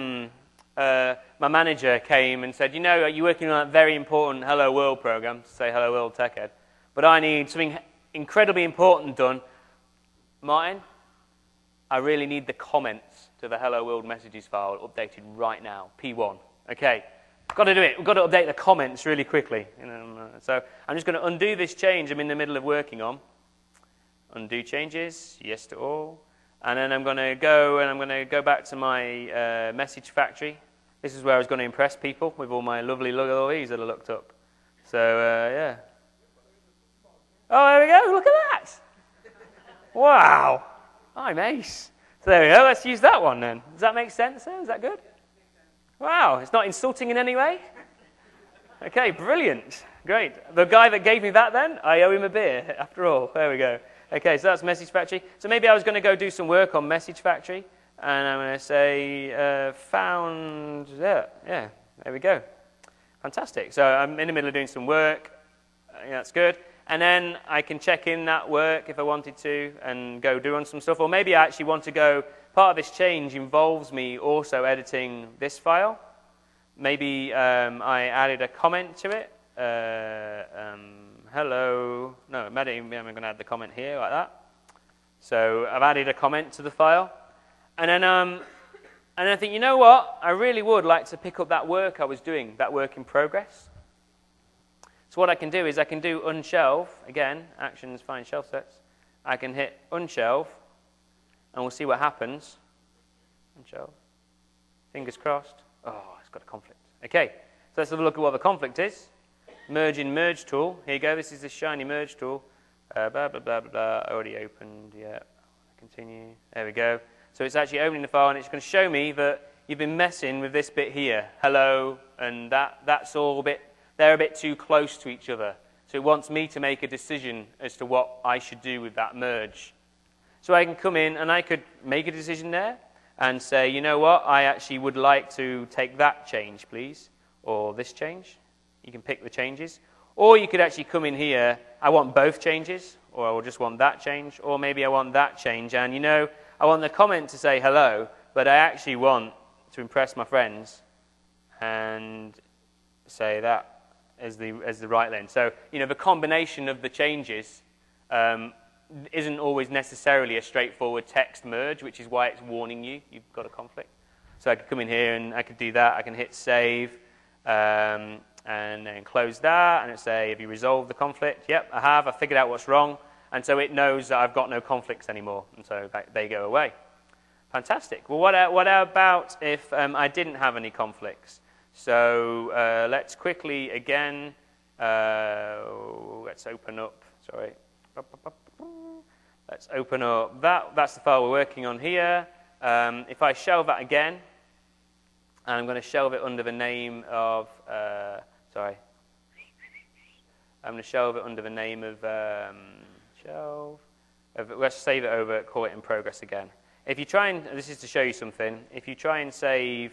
my manager came and said, you know, you're working on a very important Hello World program, say Hello World TechEd, but I need something incredibly important done. Martin, I really need the comments to the Hello World messages file updated right now, P1. Okay, got to do it. We've got to update the comments really quickly. You know, so I'm just going to undo this change I'm in the middle of working on. Undo changes, yes to all. And then I'm going to go back to my message factory. This is where I was going to impress people with all my lovely logos that I looked up. So, yeah. Oh, there we go. Look at that. Wow. I'm ace. So there we go. Let's use that one then. Does that make sense then? Is that good? Wow. It's not insulting in any way? Okay, brilliant. Great. The guy that gave me that then, I owe him a beer after all. There we go. Okay, so that's Message Factory. So maybe I was going to go do some work on Message Factory. And I'm going to say found, yeah, there we go. Fantastic. So I'm in the middle of doing some work. Yeah, that's good. And then I can check in that work if I wanted to and go do on some stuff. Or maybe I actually want to go, part of this change involves me also editing this file. Maybe I added a comment to it. Hello. No, I'm going to add the comment here like that. So I've added a comment to the file. And then I think, you know what? I really would like to pick up that work I was doing, that work in progress. So what I can do is I can do unshelve. Again, actions, find shelf sets. I can hit unshelve, and we'll see what happens. Unshelve. Fingers crossed. Oh, it's got a conflict. Okay, so let's have a look at what the conflict is. Merge in merge tool. Here you go. This is the shiny merge tool. Blah, blah, blah, blah, blah. Already opened. Yeah. Continue. There we go. So it's actually opening the file, and it's going to show me that you've been messing with this bit here, hello, and that's all they're a bit too close to each other. So it wants me to make a decision as to what I should do with that merge. So I can come in and I could make a decision there and say, you know what, I actually would like to take that change, please, or this change. You can pick the changes. Or you could actually come in here, I want both changes, or I will just want that change, or maybe I want that change. And, I want the comment to say hello, but I actually want to impress my friends and say that as the right lane. So, the combination of the changes isn't always necessarily a straightforward text merge, which is why it's warning you you've got a conflict. So I could come in here and I could do that. I can hit save and then close that, and it say, have you resolved the conflict? Yep, I have. I figured out what's wrong. And so it knows that I've got no conflicts anymore, and so they go away. Fantastic. Well, what about if I didn't have any conflicts? So let's quickly, again, let's open up, sorry. Let's open up that's the file we're working on here. If I shelve that again, and I'm going to shelve it under the name of, I'm going to shelve it under the name of, let's save it over, call it in progress again. If you try and, this is to show you something, if you try and save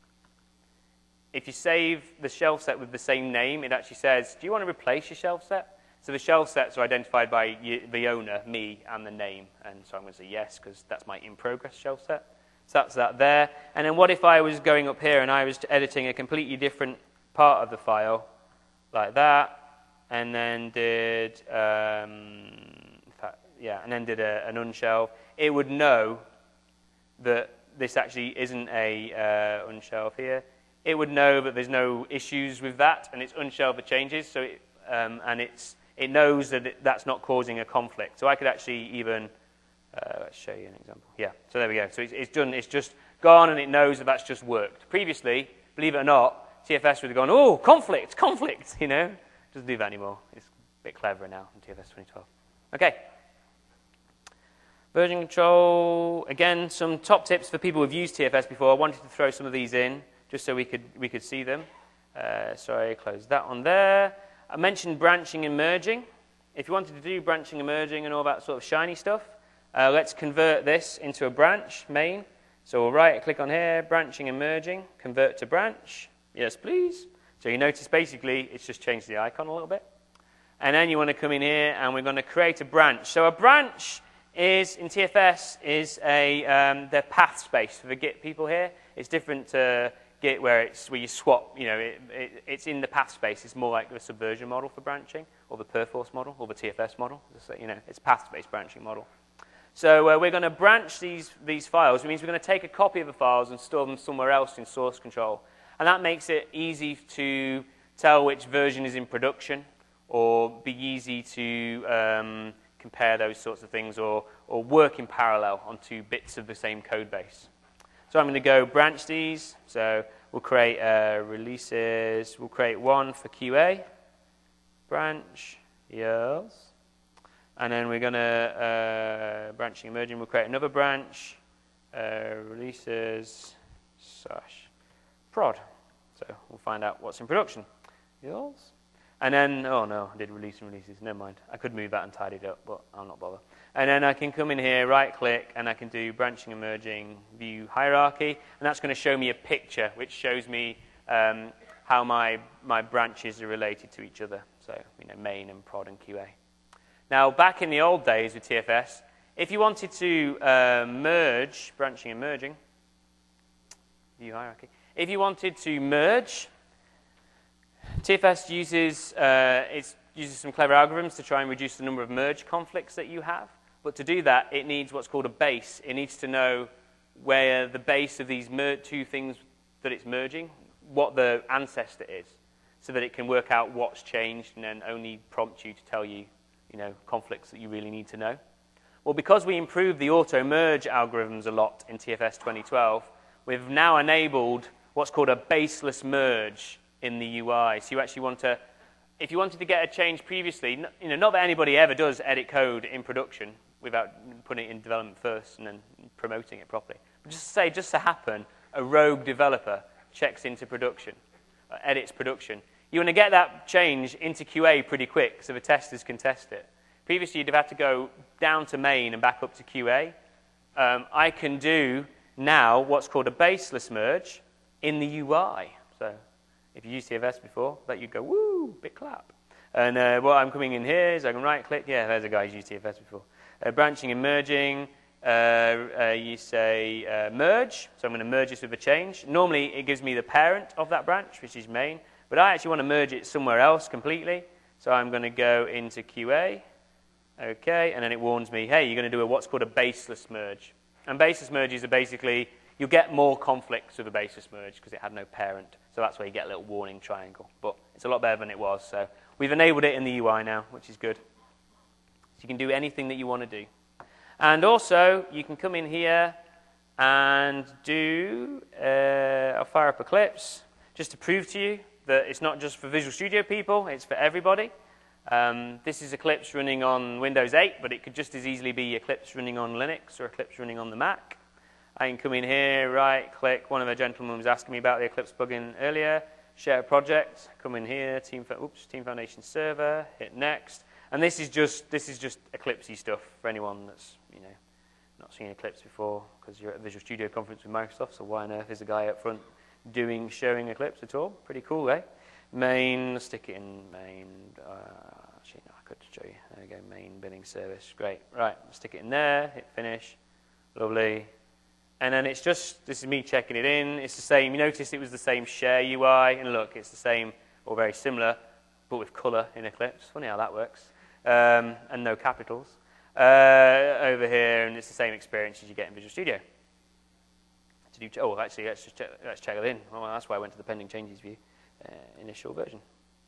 the shelf set with the same name, it actually says, do you want to replace your shelf set? So the shelf sets are identified by the owner, me, and the name. And so I'm going to say yes, because that's my in-progress shelf set. So that's that there. And then what if I was going up here and I was editing a completely different part of the file, like that, and then did, an unshelve? It would know that this actually isn't a unshelve here. It would know that there's no issues with that, and it's unshelved the changes, so it knows that that's not causing a conflict. So I could actually even, let's show you an example. Yeah, so there we go. So it's done. It's just gone, and it knows that that's just worked. Previously, believe it or not, TFS would have gone, oh, conflict, It doesn't do that anymore. It's a bit cleverer now in TFS 2012. Okay. Version control, again, some top tips for people who've used TFS before. I wanted to throw some of these in just so we could see them. Sorry, close that one there. I mentioned branching and merging. If you wanted to do branching and merging and all that sort of shiny stuff, let's convert this into a branch, main. So we'll right-click on here, branching and merging, convert to branch. Yes, please. So you notice basically it's just changed the icon a little bit. And then you want to come in here and we're going to create a branch. So a branch is, in TFS, is the path space for the Git people here. It's different to Git where you swap, it's in the path space. It's more like the Subversion model for branching, or the Perforce model, or the TFS model. It's path-based branching model. So we're going to branch these files. It means we're going to take a copy of the files and store them somewhere else in source control. And that makes it easy to tell which version is in production, or be easy to compare those sorts of things, or work in parallel on two bits of the same code base. So I'm going to go branch these. So we'll create releases. We'll create one for QA. Branch, yes. And then we're going to, branching and merging, we'll create another branch, releases, / prod. So we'll find out what's in production. Yes. And then, oh no, I did release and releases. Never mind. I could move that and tidy it up, but I'll not bother. And then I can come in here, right-click, and I can do branching and merging, view hierarchy. And that's going to show me a picture, which shows me how my branches are related to each other. So, main and prod and QA. Now, back in the old days with TFS, if you wanted to merge, branching and merging, view hierarchy, if you wanted to merge, TFS uses some clever algorithms to try and reduce the number of merge conflicts that you have. But to do that, it needs what's called a base. It needs to know where the base of these two things that it's merging, what the ancestor is, so that it can work out what's changed and then only prompt you to tell you, conflicts that you really need to know. Well, because we improved the auto-merge algorithms a lot in TFS 2012, we've now enabled what's called a baseless merge in the UI. So you actually want to, if you wanted to get a change previously, not that anybody ever does edit code in production without putting it in development first and then promoting it properly. But just to happen a rogue developer checks into production, edits production, you want to get that change into QA pretty quick so the testers can test it. Previously, you'd have had to go down to main and back up to QA. I can do now what's called a baseless merge in the UI. So if you used TFS before, that you'd go, woo, big clap. And what I'm coming in here is I can right-click. Yeah, there's a guy who's used TFS before. Branching and merging. You say merge. So I'm going to merge this with a change. Normally, it gives me the parent of that branch, which is main. But I actually want to merge it somewhere else completely. So I'm going to go into QA. Okay, and then it warns me, hey, you're going to do what's called a baseless merge. And baseless merges are basically, you'll get more conflicts with a baseless merge because it had no parent. So that's where you get a little warning triangle. But it's a lot better than it was. So we've enabled it in the UI now, which is good. So you can do anything that you want to do. And also, you can come in here and do, I'll fire up Eclipse, just to prove to you that it's not just for Visual Studio people, it's for everybody. This is Eclipse running on Windows 8, but it could just as easily be Eclipse running on Linux or Eclipse running on the Mac. I can come in here, right-click. One of the gentlemen was asking me about the Eclipse plugin earlier. Share a project. Come in here, Team Foundation Server. Hit Next. And this is just Eclipse-y stuff for anyone that's not seen Eclipse before, because you're at a Visual Studio conference with Microsoft. So why on earth is a guy up front showing Eclipse at all? Pretty cool, eh? Main, stick it in main. Actually, no, I could show you. There we go, main billing service. Great. Right, stick it in there, hit finish. Lovely. And then it's just, this is me checking it in. It's the same. You notice it was the same share UI. And look, it's the same or very similar, but with color in Eclipse. Funny how that works. And no capitals. Over here, and it's the same experience as you get in Visual Studio. Actually, let's check it in. Well, that's why I went to the pending changes view. Initial version.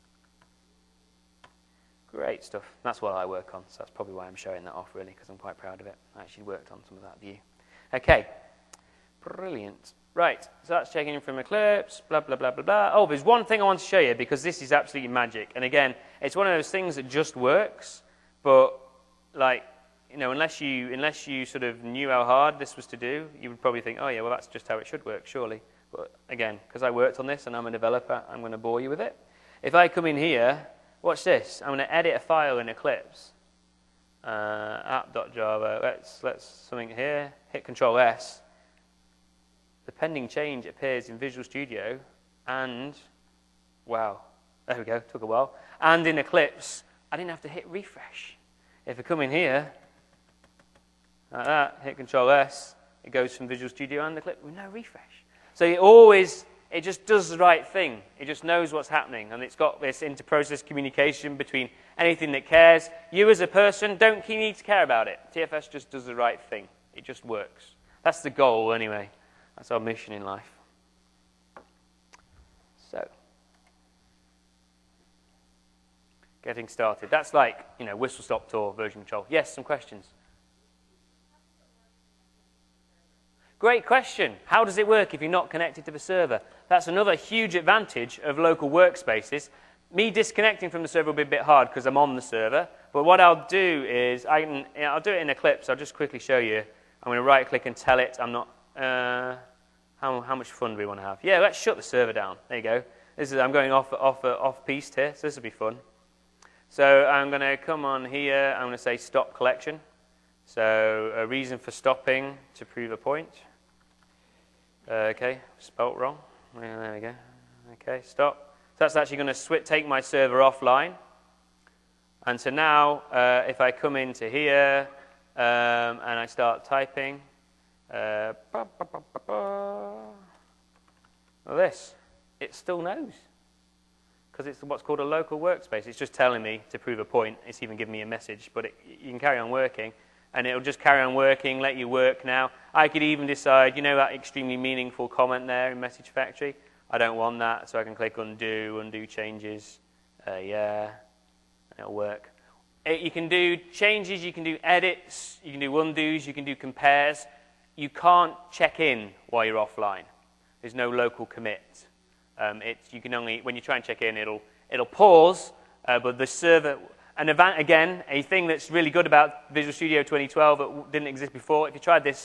Great stuff. That's what I work on, so that's probably why I'm showing that off, really, because I'm quite proud of it. I actually worked on some of that view. Okay, brilliant. Right, so that's checking in from Eclipse, blah, blah, blah, blah, blah. Oh, there's one thing I want to show you, because this is absolutely magic. And again, it's one of those things that just works, but, unless you sort of knew how hard this was to do, you would probably think, oh, yeah, well, that's just how it should work, surely. But again, because I worked on this and I'm a developer, I'm going to bore you with it. If I come in here, watch this. I'm going to edit a file in Eclipse. App.java. Let's something here. Hit Control S. The pending change appears in Visual Studio, and wow, there we go. Took a while. And in Eclipse, I didn't have to hit refresh. If I come in here, like that, hit Control S, it goes from Visual Studio and Eclipse with no refresh. So it just does the right thing. It just knows what's happening, and it's got this inter-process communication between anything that cares. You as a person don't need to care about it. TFS just does the right thing. It just works. That's the goal, anyway. That's our mission in life. So, getting started. That's like, whistle-stop tour version control. Yes, some questions? Great question. How does it work if you're not connected to the server? That's another huge advantage of local workspaces. Me disconnecting from the server will be a bit hard because I'm on the server. But what I'll do is, I'll do it in Eclipse. I'll just quickly show you. I'm going to right-click and tell it I'm not... how much fun do we want to have? Yeah, let's shut the server down. There you go. I'm going off-piste here, so this will be fun. So I'm going to come on here. I'm going to say stop collection. So a reason for stopping to prove a point. Okay, spelt wrong. Yeah, there we go. Okay, stop. So that's actually going to take my server offline. And so now, if I come into here and I start typing, well, this, it still knows. Because it's what's called a local workspace. It's just telling me to prove a point. It's even giving me a message, but you can carry on working. And it'll just carry on working, let you work now. I could even decide, that extremely meaningful comment there in Message Factory? I don't want that, so I can click undo changes. Yeah, it'll work. You can do changes, you can do edits, you can do undos, you can do compares. You can't check in while you're offline. There's no local commit. You can only, when you try and check in, it'll pause, but the server... And again, a thing that's really good about Visual Studio 2012 that didn't exist before, if you tried this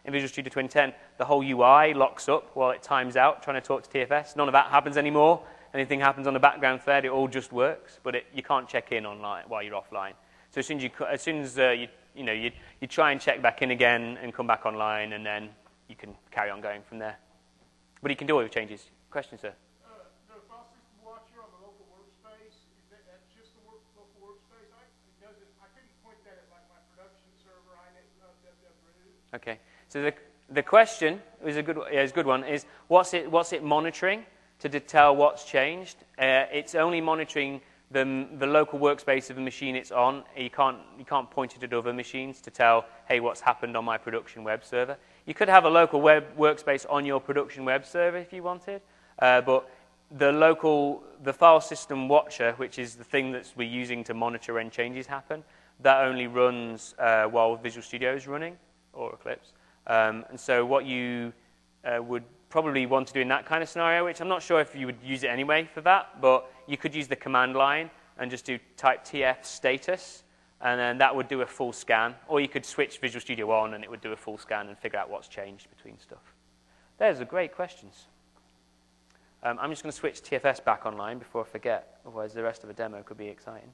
in Visual Studio 2010, the whole UI locks up while it times out trying to talk to TFS. None of that happens anymore. Anything happens on the background thread, it all just works, but you can't check in online while you're offline. So as soon as you try and check back in again and come back online, and then you can carry on going from there. But you can do all your changes. Question, sir? The file system watcher on the local workspace, that's just the local workspace? I couldn't point that at like my production server, www. Okay. So the question is a good one. Is what's it monitoring to tell what's changed? It's only monitoring the local workspace of the machine it's on. You can't point it at other machines to tell, hey, what's happened on my production web server. You could have a local web workspace on your production web server if you wanted, but the file system watcher, which is the thing that we're using to monitor when changes happen, that only runs while Visual Studio is running, or Eclipse. And so what you would probably want to do in that kind of scenario, which I'm not sure if you would use it anyway for that, but you could use the command line and just do type tf status, and then that would do a full scan. Or you could switch Visual Studio on and it would do a full scan and figure out what's changed between stuff. Those are great questions. I'm just going to switch TFS back online before I forget, otherwise the rest of the demo could be exciting.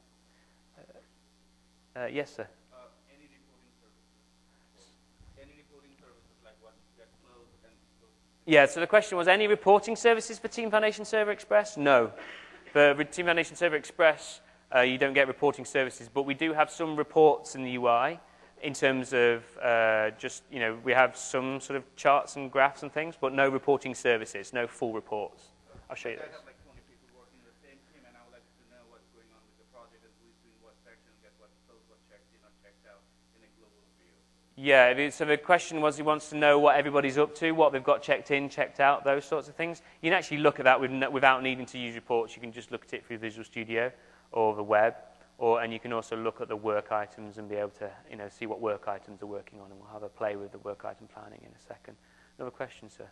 Yes, sir? Any reporting services? Any reporting services like what get closed and closed? Yeah, so the question was, any reporting services for Team Foundation Server Express? No. For Team Foundation Server Express, you don't get reporting services, but we do have some reports in the UI in terms of we have some sort of charts and graphs and things, but no reporting services, no full reports. I'll show you I those. have like 20 people working in the same team, and I would like to know what's going on with the project and who's doing what section, get what closed, what checked in or checked out in a global view. Yeah, so the question was he wants to know what everybody's up to, what they've got checked in, checked out, those sorts of things. You can actually look at that without needing to use reports. You can just look at it through Visual Studio or the web, and you can also look at the work items and be able to see what work items are working on, and we'll have a play with the work item planning in a second. Another question, sir?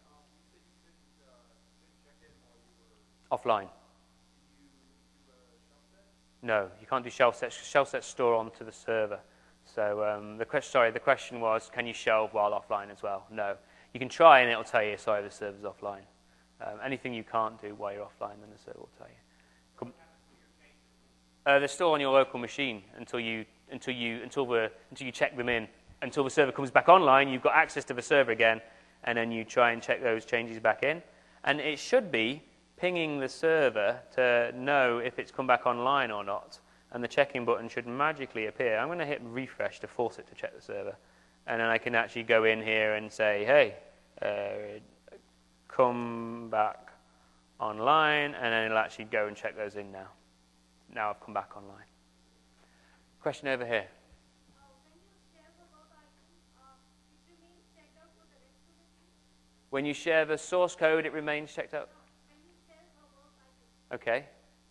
Offline. No, you can't do shelf sets. Shelf sets store onto the server. So the question was, can you shelve while offline as well? No. You can try and it'll tell you, sorry, the server's offline. Anything you can't do while you're offline, then the server will tell you. They're still on your local machine until you check them in. Until the server comes back online, you've got access to the server again, and then you try and check those changes back in. And it should be pinging the server to know if it's come back online or not. And the checking button should magically appear. I'm going to hit refresh to force it to check the server. And then I can actually go in here and say, hey, come back online, and then it'll actually go and check those in now. Now I've come back online. Question over here. When you share the source code, it remains checked out? Okay.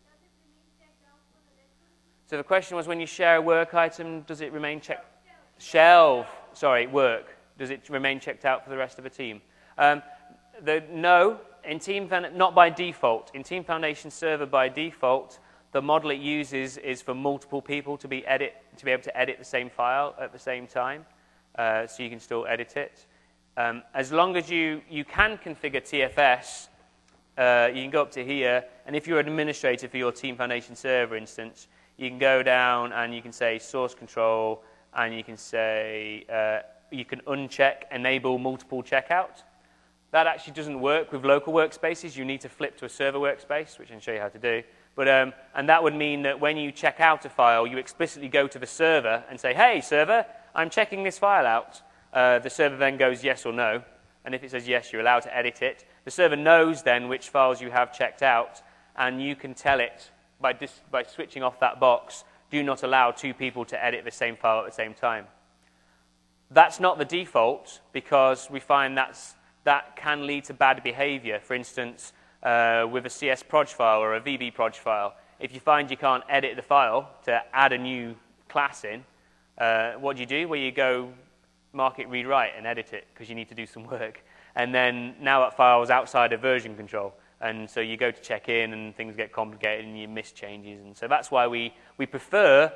So the question was, when you share a work item, does it remain checked? Work. Does it remain checked out for the rest of the team? No, not by default. In Team Foundation Server, by default, the model it uses is for multiple people to be able to edit the same file at the same time, so you can still edit it. As long as you can configure TFS, you can go up to here, and if you're an administrator for your Team Foundation Server instance, you can go down and you can say source control, and you can say you can uncheck enable multiple checkout. That actually doesn't work with local workspaces. You need to flip to a server workspace, which I can show you how to do. But and that would mean that when you check out a file, you explicitly go to the server and say, hey, server, I'm checking this file out. The server then goes yes or no. And if it says yes, you're allowed to edit it. The server knows then which files you have checked out, and you can tell it by switching off that box, do not allow two people to edit the same file at the same time. That's not the default, because we find that can lead to bad behavior. For instance, with a CS proj file or a VB proj file, if you find you can't edit the file to add a new class in, what do? Well, you go mark it read write and edit it, because you need to do some work. And then now that file is outside of version control. And so you go to check in and things get complicated and you miss changes. And so that's why we prefer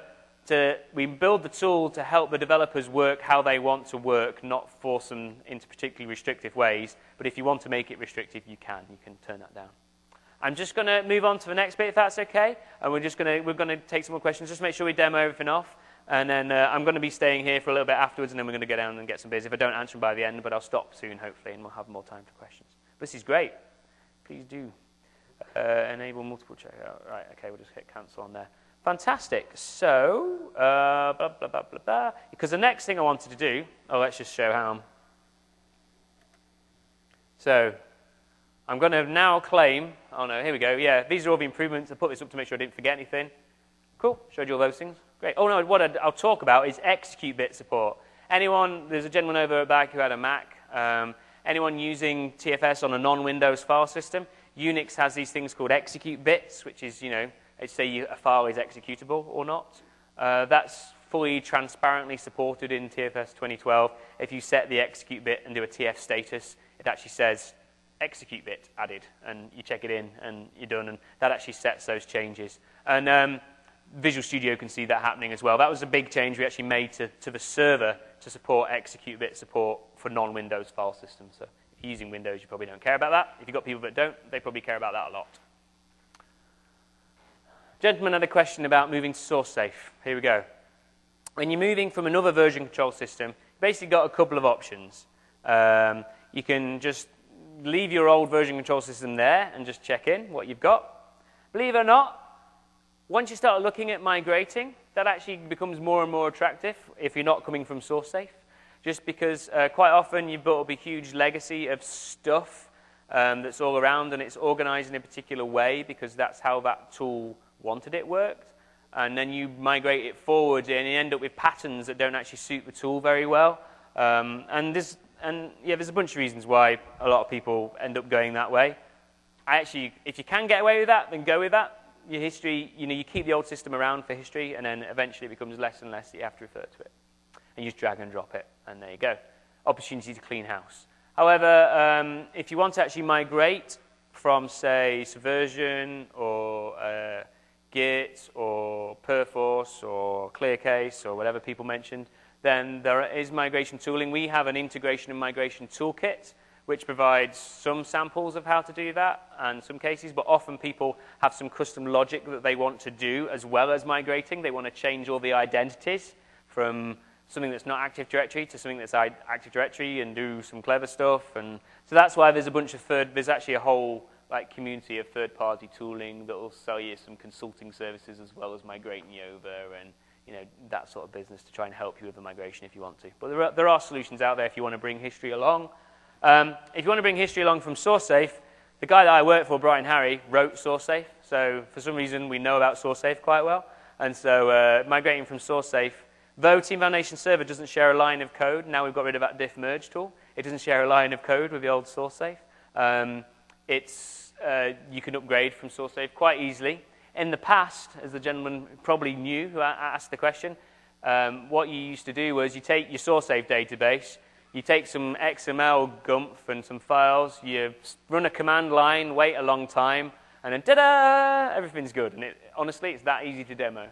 we build the tool to help the developers work how they want to work, not force them into particularly restrictive ways. But if you want to make it restrictive, you can turn that down. I'm just going to move on to the next bit, if that's okay. And we're going to take some more questions, just to make sure we demo everything off. And then I'm going to be staying here for a little bit afterwards, and then we're going to go down and get some beers. If I don't answer them by the end, but I'll stop soon, hopefully, and we'll have more time for questions. But this is great. Please do enable multiple checkout. Right, okay, we'll just hit cancel on there. Fantastic. So, blah, blah, blah, blah, blah. Because the next thing I wanted to do, let's just show how. So, I'm going to now claim, here we go. Yeah, these are all the improvements. I put this up to make sure I didn't forget anything. Cool, showed you all those things. Great. Oh, no, what I'll talk about is execute bit support. There's a gentleman over at back who had a Mac. Anyone using TFS on a non-Windows file system, Unix has these things called execute bits, which is, it's say a file is executable or not. That's fully transparently supported in TFS 2012. If you set the execute bit and do a TF status, it actually says execute bit added, and you check it in, and you're done, and that actually sets those changes. And Visual Studio can see that happening as well. That was a big change we actually made to the server to support execute bit support for non-Windows file systems. So if you're using Windows, you probably don't care about that. If you've got people that don't, they probably care about that a lot. Gentleman had a question about moving to SourceSafe. Here we go. When you're moving from another version control system, you've basically got a couple of options. You can just leave your old version control system there and just check in what you've got. Believe it or not, once you start looking at migrating, that actually becomes more and more attractive if you're not coming from SourceSafe, just because quite often you've built up a huge legacy of stuff that's all around, and it's organized in a particular way because that's how that tool wanted it worked. And then you migrate it forward, and you end up with patterns that don't actually suit the tool very well. There's a bunch of reasons why a lot of people end up going that way. If you can get away with that, then go with that. Your history, you keep the old system around for history, and then eventually it becomes less and less that you have to refer to it. And you just drag and drop it, and there you go. Opportunity to clean house. However, if you want to actually migrate from, say, Subversion or Git or Perforce or ClearCase or whatever people mentioned, then there is migration tooling. We have an integration and migration toolkit which provides some samples of how to do that in some cases, but often people have some custom logic that they want to do as well as migrating. They want to change all the identities from something that's not Active Directory to something that's Active Directory and do some clever stuff. And so that's why there's a bunch of there's actually a whole community of third-party tooling that will sell you some consulting services as well as migrating you over and that sort of business to try and help you with the migration if you want to. But there are solutions out there if you want to bring history along. If you want to bring history along from SourceSafe, the guy that I work for, Brian Harry, wrote SourceSafe. So for some reason, we know about SourceSafe quite well. And so migrating from SourceSafe, though Team Foundation Server doesn't share a line of code, now we've got rid of that diff merge tool. It doesn't share a line of code with the old SourceSafe. You can upgrade from SourceSafe quite easily. In the past, as the gentleman probably knew who asked the question, what you used to do was you take your SourceSafe database, you take some XML gumph and some files, you run a command line, wait a long time, and then ta-da, everything's good. And honestly, it's that easy to demo.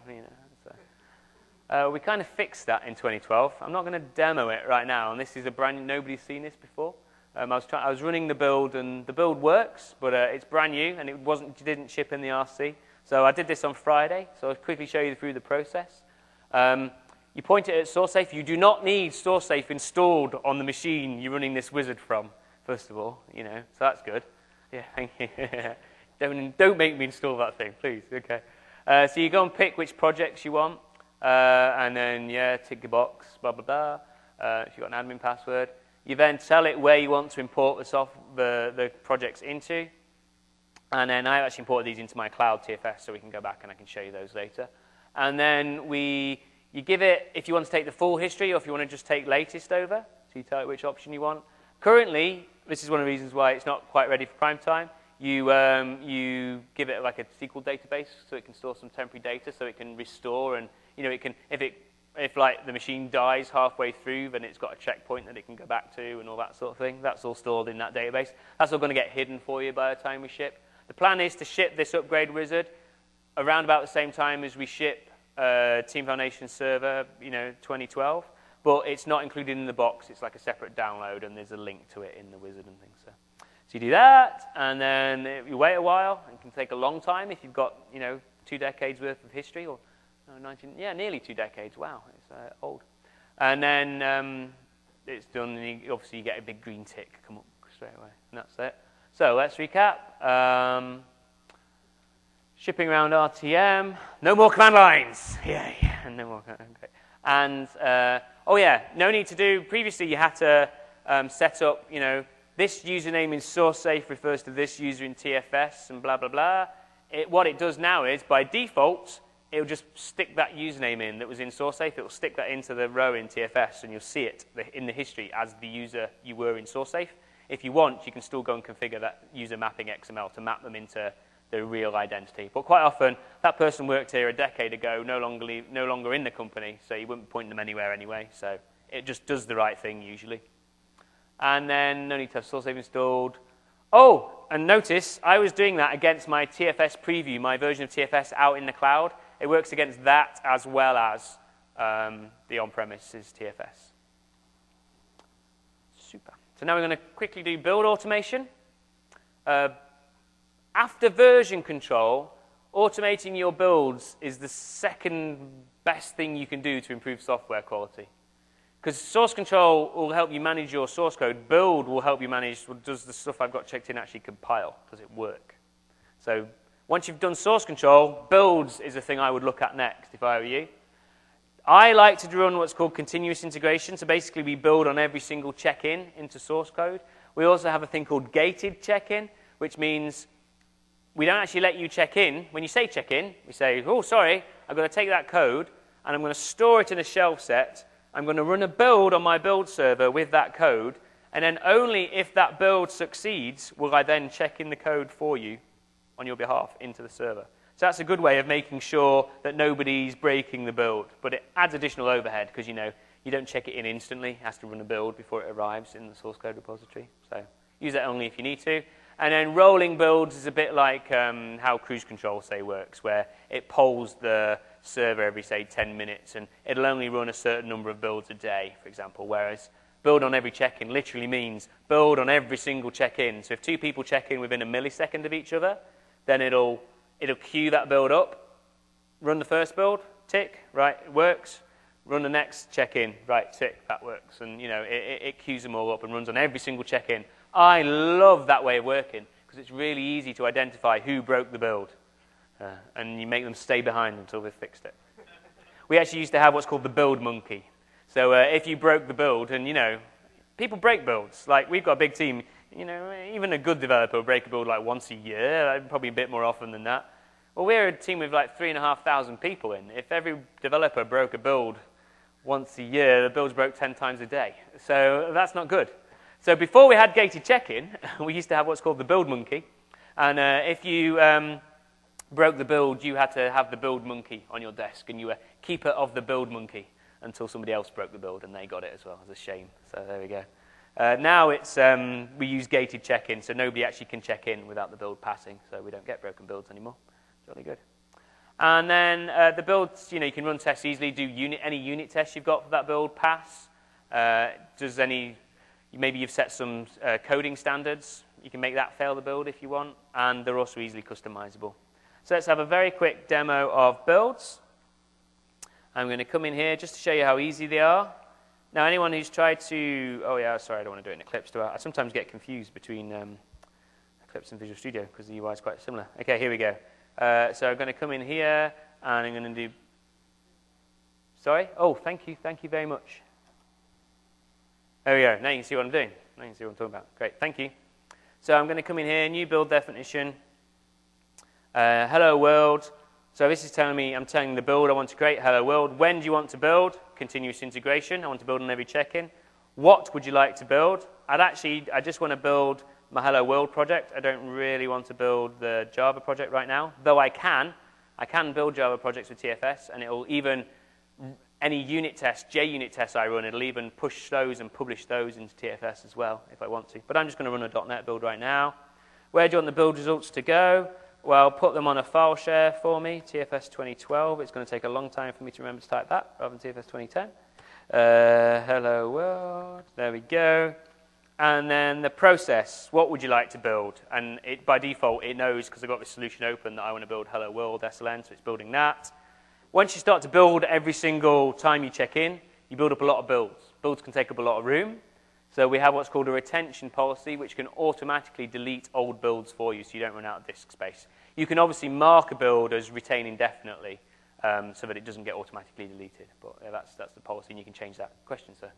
We kind of fixed that in 2012. I'm not going to demo it right now, and this is a brand new, nobody's seen this before. I was running the build, and the build works, but it's brand new, and it didn't ship in the RC. So I did this on Friday, so I'll quickly show you through the process. You point it at SourceSafe. You do not need SourceSafe installed on the machine you're running this wizard from, first of all, so that's good. Yeah, thank you. Don't make me install that thing, please. Okay. So you go and pick which projects you want, and then, tick the box, blah, blah, blah. If you've got an admin password. You then tell it where you want to import the projects into. And then I actually imported these into my cloud TFS, so we can go back and I can show you those later. And then you give it, if you want to take the full history or if you want to just take latest over, so you tell it which option you want. Currently, this is one of the reasons why it's not quite ready for prime time. You give it like a SQL database so it can store some temporary data so it can restore and, it can, if like the machine dies halfway through, then it's got a checkpoint that it can go back to and all that sort of thing. That's all stored in that database. That's all going to get hidden for you by the time we ship. The plan is to ship this upgrade wizard around about the same time as we ship Team Foundation server, 2012, but it's not included in the box. It's like a separate download, and there's a link to it in the wizard and things. So you do that, and then you wait a while. It can take a long time if you've got 2 decades worth of history, or nearly 2 decades. Wow, it's old. And then it's done, and obviously you get a big green tick come up straight away, and that's it. So let's recap. Shipping around RTM. No more command lines. Yay. No more. Okay. And, no need to do. Previously, you had to set up, this username in SourceSafe refers to this user in TFS and blah, blah, blah. What it does now is, by default, it'll just stick that username in that was in SourceSafe. It'll stick that into the row in TFS, and you'll see it in the history as the user you were in SourceSafe. If you want, you can still go and configure that user mapping XML to map them into the real identity. But quite often, that person worked here a decade ago, no longer in the company, so you wouldn't point them anywhere anyway. So it just does the right thing usually. And then no need to have SourceSafe installed. Oh, and notice, I was doing that against my TFS preview, my version of TFS out in the cloud. It works against that as well as the on-premises TFS. Super. So now we're going to quickly do build automation. After version control, automating your builds is the second best thing you can do to improve software quality. Because source control will help you manage your source code. Build will help you manage, does the stuff I've got checked in actually compile? Does it work? So once you've done source control, builds is a thing I would look at next if I were you. I like to run what's called continuous integration. So basically, we build on every single check-in into source code. We also have a thing called gated check-in, which means we don't actually let you check in. When you say check in, we say, oh, sorry, I've got to take that code, and I'm going to store it in a shelf set. I'm going to run a build on my build server with that code, and then only if that build succeeds will I then check in the code for you on your behalf into the server. So that's a good way of making sure that nobody's breaking the build, but it adds additional overhead because, you don't check it in instantly. It has to run a build before it arrives in the source code repository. So use that only if you need to. And then rolling builds is a bit like how cruise control, say, works, where it polls the server every, say, 10 minutes, and it'll only run a certain number of builds a day, for example, whereas build on every check-in literally means build on every single check-in. So if 2 people check in within a millisecond of each other, then it'll queue that build up, run the first build, tick, right, it works, run the next check-in, right, tick, that works, and, it queues them all up and runs on every single check-in. I love that way of working because it's really easy to identify who broke the build, and you make them stay behind until they've fixed it. We actually used to have what's called the build monkey. So if you broke the build, and people break builds. Like we've got a big team. Even a good developer will break a build like once a year, probably a bit more often than that. Well, we're a team with like 3,500 people in. If every developer broke a build once a year, the builds broke 10 times a day. So that's not good. So before we had gated check-in, we used to have what's called the build monkey. And if you broke the build, you had to have the build monkey on your desk, and you were keeper of the build monkey until somebody else broke the build, and they got it as well. It's a shame. So there we go. Now it's we use gated check-in, so nobody actually can check in without the build passing, so we don't get broken builds anymore. Jolly good. And then the builds, you can run tests easily. Do any unit tests you've got for that build pass? Maybe you've set some coding standards. You can make that fail the build if you want, and they're also easily customizable. So let's have a very quick demo of builds. I'm going to come in here just to show you how easy they are. Now, anyone who's tried to... Oh, yeah, sorry, I don't want to do it in Eclipse, do I? I sometimes get confused between Eclipse and Visual Studio because the UI is quite similar. Okay, here we go. So I'm going to come in here, and I'm going to do... Sorry? Oh, thank you very much. There we go. Now you can see what I'm doing. Now you can see what I'm talking about. Great, thank you. So I'm going to come in here, new build definition. Hello world. So this is telling me, I'm telling the build I want to create, hello world. When do you want to build? Continuous integration. I want to build on every check-in. What would you like to build? I just want to build my hello world project. I don't really want to build the Java project right now, though I can build Java projects with TFS, and it will even, any unit tests, JUnit tests I run, it'll even push those and publish those into TFS as well if I want to. But I'm just going to run a .NET build right now. Where do you want the build results to go? well, put them on a file share for me, TFS 2012. It's going to take a long time for me to remember to type that rather than TFS 2010. Hello world, there we go. And then the process, what would you like to build? And by default, it knows, because I've got this solution open, that I want to build Hello World SLN, so it's building that. Once you start to build every single time you check in, you build up a lot of builds. Builds can take up a lot of room. So we have what's called a retention policy, which can automatically delete old builds for you so you don't run out of disk space. You can obviously mark a build as retain indefinitely so that it doesn't get automatically deleted. But that's the policy, and you can change that. Question, sir?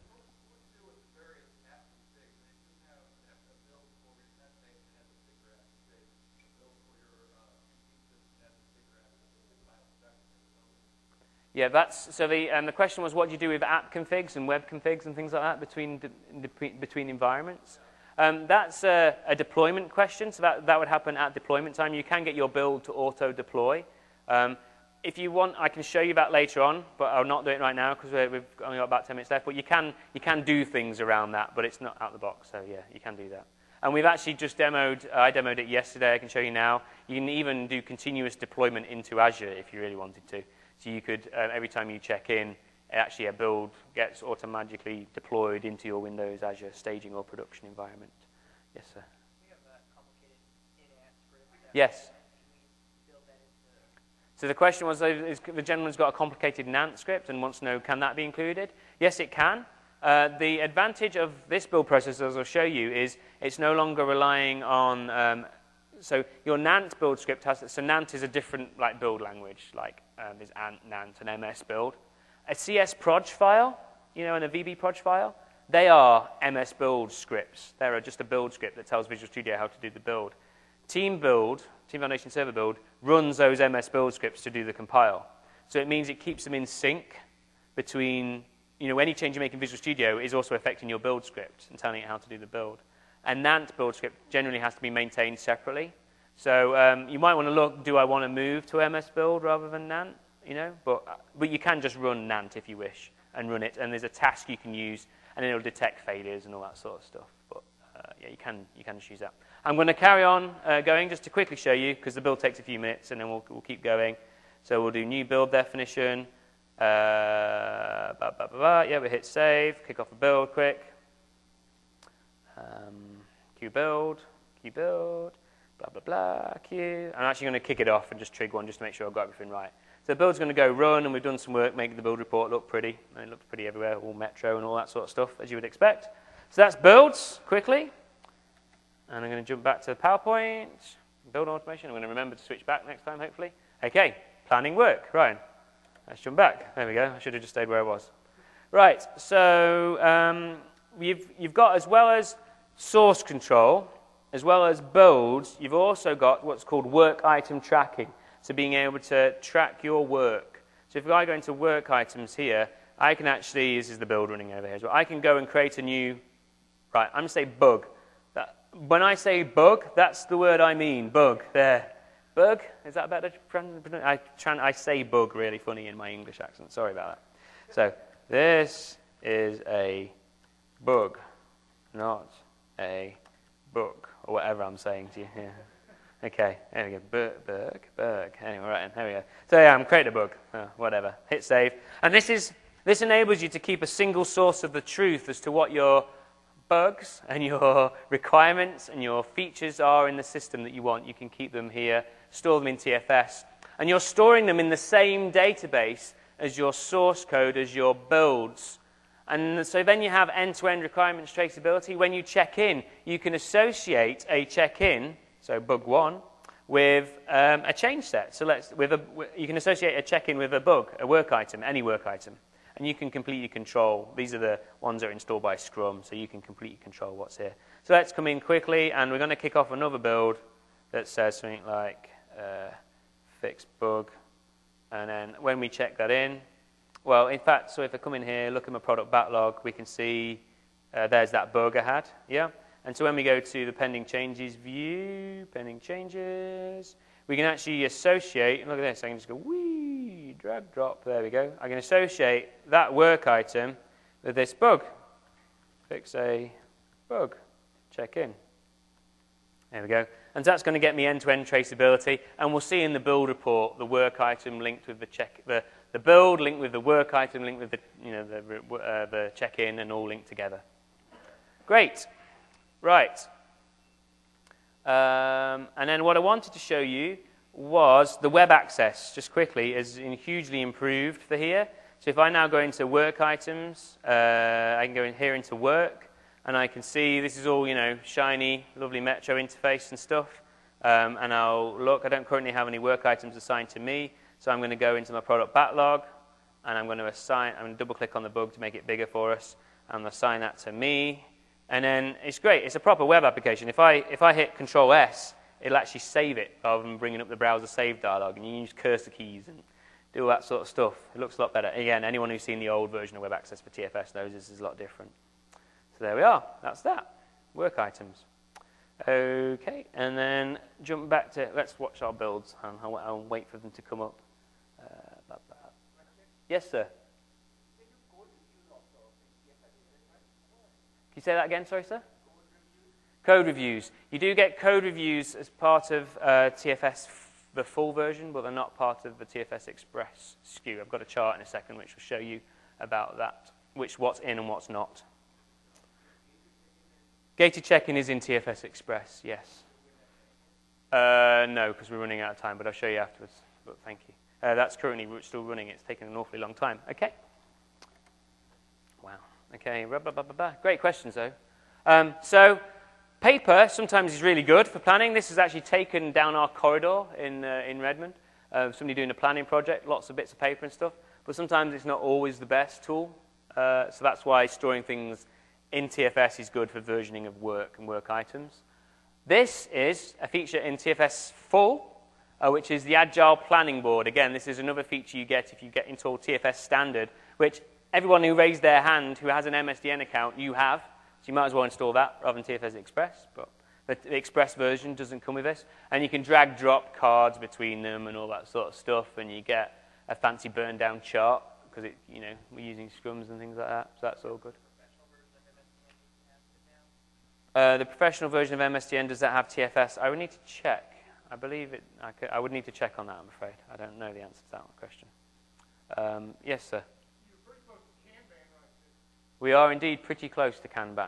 Yeah, so the question was, what do you do with app configs and web configs and things like that between environments? That's a deployment question, so that would happen at deployment time. You can get your build to auto-deploy. If you want, I can show you that later on, but I'll not do it right now because we've only got about 10 minutes left. But you can do things around that, but it's not out of the box, so yeah, you can do that. And we've actually just I demoed it yesterday, I can show you now. You can even do continuous deployment into Azure if you really wanted to. So you could, every time you check in, actually a build gets automatically deployed into your Windows Azure staging or production environment. Yes, sir? We have a complicated in-app script. Yes. So the question was, the gentleman's got a complicated NANT script and wants to know, can that be included? Yes, it can. The advantage of this build process, as I'll show you, is it's no longer relying on so your NANT build script has, so NANT is a different build language, there's Ant, NANT, and MS build. A CS proj file, and a VB proj file, they are MS build scripts. They're just a build script that tells Visual Studio how to do the build. Team Foundation Server build, runs those MS build scripts to do the compile. So it means it keeps them in sync between, any change you make in Visual Studio is also affecting your build script and telling it how to do the build. A NANT build script generally has to be maintained separately. So you might want to look, do I want to move to MS build rather than NANT? But you can just run NANT if you wish and run it. And there's a task you can use, and it'll detect failures and all that sort of stuff. But yeah, you can just use that. I'm going to carry on going just to quickly show you, because the build takes a few minutes, and then we'll keep going. So we'll do new build definition. Yeah, we hit save, kick off a build quick. Queue build, blah, blah, blah, queue. I'm actually going to kick it off and just trigger one just to make sure I've got everything right. So the build's going to go run, and we've done some work making the build report look pretty. And it looks pretty everywhere, all Metro and all that sort of stuff, as you would expect. So that's builds, quickly. And I'm going to jump back to PowerPoint, build automation. I'm going to remember to switch back next time, hopefully. Okay, planning work. Ryan, let's jump back. There we go. I should have just stayed where I was. Right, so you've got, as well as source control, as well as builds, you've also got what's called work item tracking. So being able to track your work. So if I go into work items here, I can actually, this is the build running over here as well, I can go and create a new, right, I'm going to say bug. When I say bug, that's the word I mean, bug, there. Bug, is that better? I say bug really funny in my English accent, sorry about that. So this is a bug, not a book, or whatever I'm saying to you here. Okay, there we go, bug. Anyway, right, there we go. So yeah, I'm creating a bug, whatever. Hit save. And this enables you to keep a single source of the truth as to what your bugs and your requirements and your features are in the system that you want. You can keep them here, store them in TFS. And you're storing them in the same database as your source code, as your builds. And so then you have end-to-end requirements traceability. When you check in, you can associate a check-in, so bug 1, with a change set. So you can associate a check-in with a bug, a work item, any work item. And you can completely control, these are the ones that are installed by Scrum, so you can completely control what's here. So let's come in quickly, and we're going to kick off another build that says something like fix bug. And then when we check that in, well, in fact, so if I come in here, look at my product backlog, we can see there's that bug I had, yeah? And so when we go to the pending changes view, pending changes, we can actually associate, look at this, I can just go, whee, drag, drop, there we go. I can associate that work item with this bug. Fix a bug, check in. There we go. And that's going to get me end-to-end traceability. And we'll see in the build report the work item linked with the build linked with the work item linked with the check-in, and all linked together. Great. Right. And then what I wanted to show you was the web access, just quickly, is hugely improved for here. So if I now go into work items, I can go in here into work, and I can see this is all, shiny, lovely Metro interface and stuff. And I'll look, I don't currently have any work items assigned to me, so I'm going to go into my product backlog, and I'm going to double click on the bug to make it bigger for us, and assign that to me. And then it's great, it's a proper web application. If I hit Control S, it'll actually save it rather than bringing up the browser save dialog, and you use cursor keys and do all that sort of stuff. It looks a lot better. Again, anyone who's seen the old version of web access for TFS knows this is a lot different. So there we are, that's that, work items. Okay, and then jump back to, let's watch our builds, and I'll wait for them to come up. Yes, sir? Can you say that again, sorry, sir? Code reviews. You do get code reviews as part of TFS, the full version, but they're not part of the TFS Express SKU. I've got a chart in a second which will show you about that, what's in and what's not. Gated check-in is in TFS Express, yes. No, because we're running out of time, but I'll show you afterwards. But thank you. That's currently still running. It's taken an awfully long time. Okay. Wow. Okay. Great questions, though. So paper sometimes is really good for planning. This is actually taken down our corridor in Redmond. Somebody doing a planning project, lots of bits of paper and stuff. But sometimes it's not always the best tool. So that's why storing things in TFS is good for versioning of work and work items. This is a feature in TFS Full, which is the Agile Planning Board. Again, this is another feature you get if you get installed TFS Standard, which everyone who raised their hand who has an MSDN account, you have. So you might as well install that rather than TFS Express. But the Express version doesn't come with this. And you can drag drop cards between them and all that sort of stuff, and you get a fancy burn down chart because we're using scrums and things like that. So that's all good. The professional version of MSDN, does that have TFS? I would need to check. I believe it. I would need to check on that, I'm afraid. I don't know the answer to that question. Yes, sir? You're pretty close to Kanban right there. We are indeed pretty close to Kanban.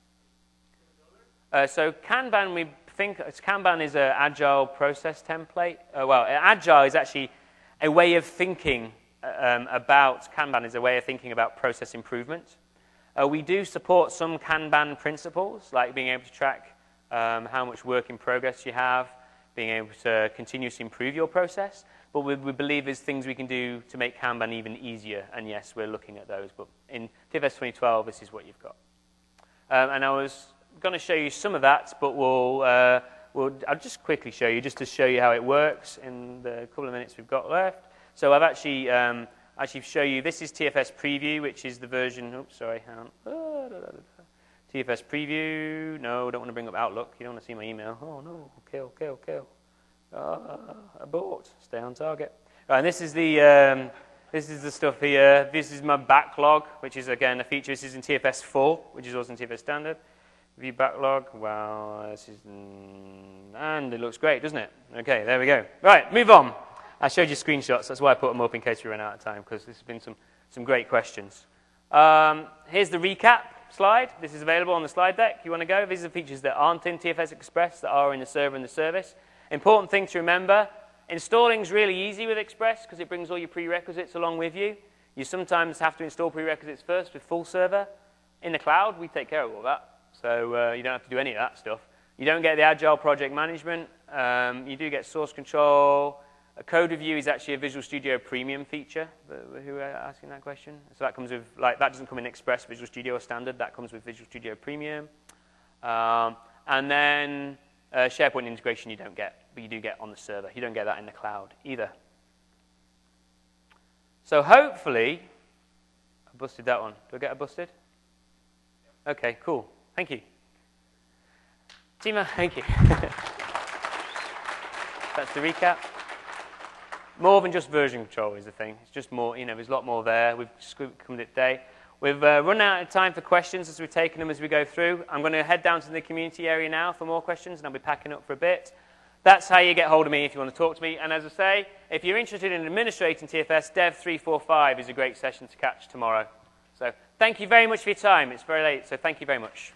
So Kanban, we think Kanban is an agile process template. Agile is actually a way of thinking about Kanban is a way of thinking about process improvement. We do support some Kanban principles, like being able to track how much work in progress you have, being able to continuously improve your process. But we believe there's things we can do to make Kanban even easier. And yes, we're looking at those. But in TFS 2012, this is what you've got. And I was going to show you some of that, but I'll just quickly show you, just to show you how it works in the couple of minutes we've got left. So I've actually show you, this is TFS Preview, which is the version, oops, sorry, hang on. TFS Preview, no, don't want to bring up Outlook, you don't want to see my email. Oh no, kill. Abort, stay on target. Right, and this is the stuff here. This is my backlog, which is again a feature. This is in TFS Full, which is also in TFS Standard. View backlog, wow, and it looks great, doesn't it? Okay, there we go. Right, move on. I showed you screenshots. That's why I put them up in case we ran out of time, because this has been some great questions. Here's the recap slide. This is available on the slide deck. You want to go? These are features that aren't in TFS Express that are in the server and the service. Important thing to remember, installing is really easy with Express because it brings all your prerequisites along with you. You sometimes have to install prerequisites first with full server. In the cloud, we take care of all that. So you don't have to do any of that stuff. You don't get the Agile project management. You do get source control. A code review is actually a Visual Studio Premium feature. Who are asking that question? So that comes with, that doesn't come in Express, Visual Studio Standard. That comes with Visual Studio Premium. And then SharePoint integration you don't get, but you do get on the server. You don't get that in the cloud either. So hopefully, I busted that one. Do I get it busted? Okay, cool. Thank you. Tima, thank you. That's the recap. More than just version control is the thing. It's just more, there's a lot more there. We've just come to today. We've run out of time for questions as we've taken them as we go through. I'm going to head down to the community area now for more questions, and I'll be packing up for a bit. That's how you get hold of me if you want to talk to me. And as I say, if you're interested in administrating TFS, Dev 345 is a great session to catch tomorrow. So thank you very much for your time. It's very late, so thank you very much.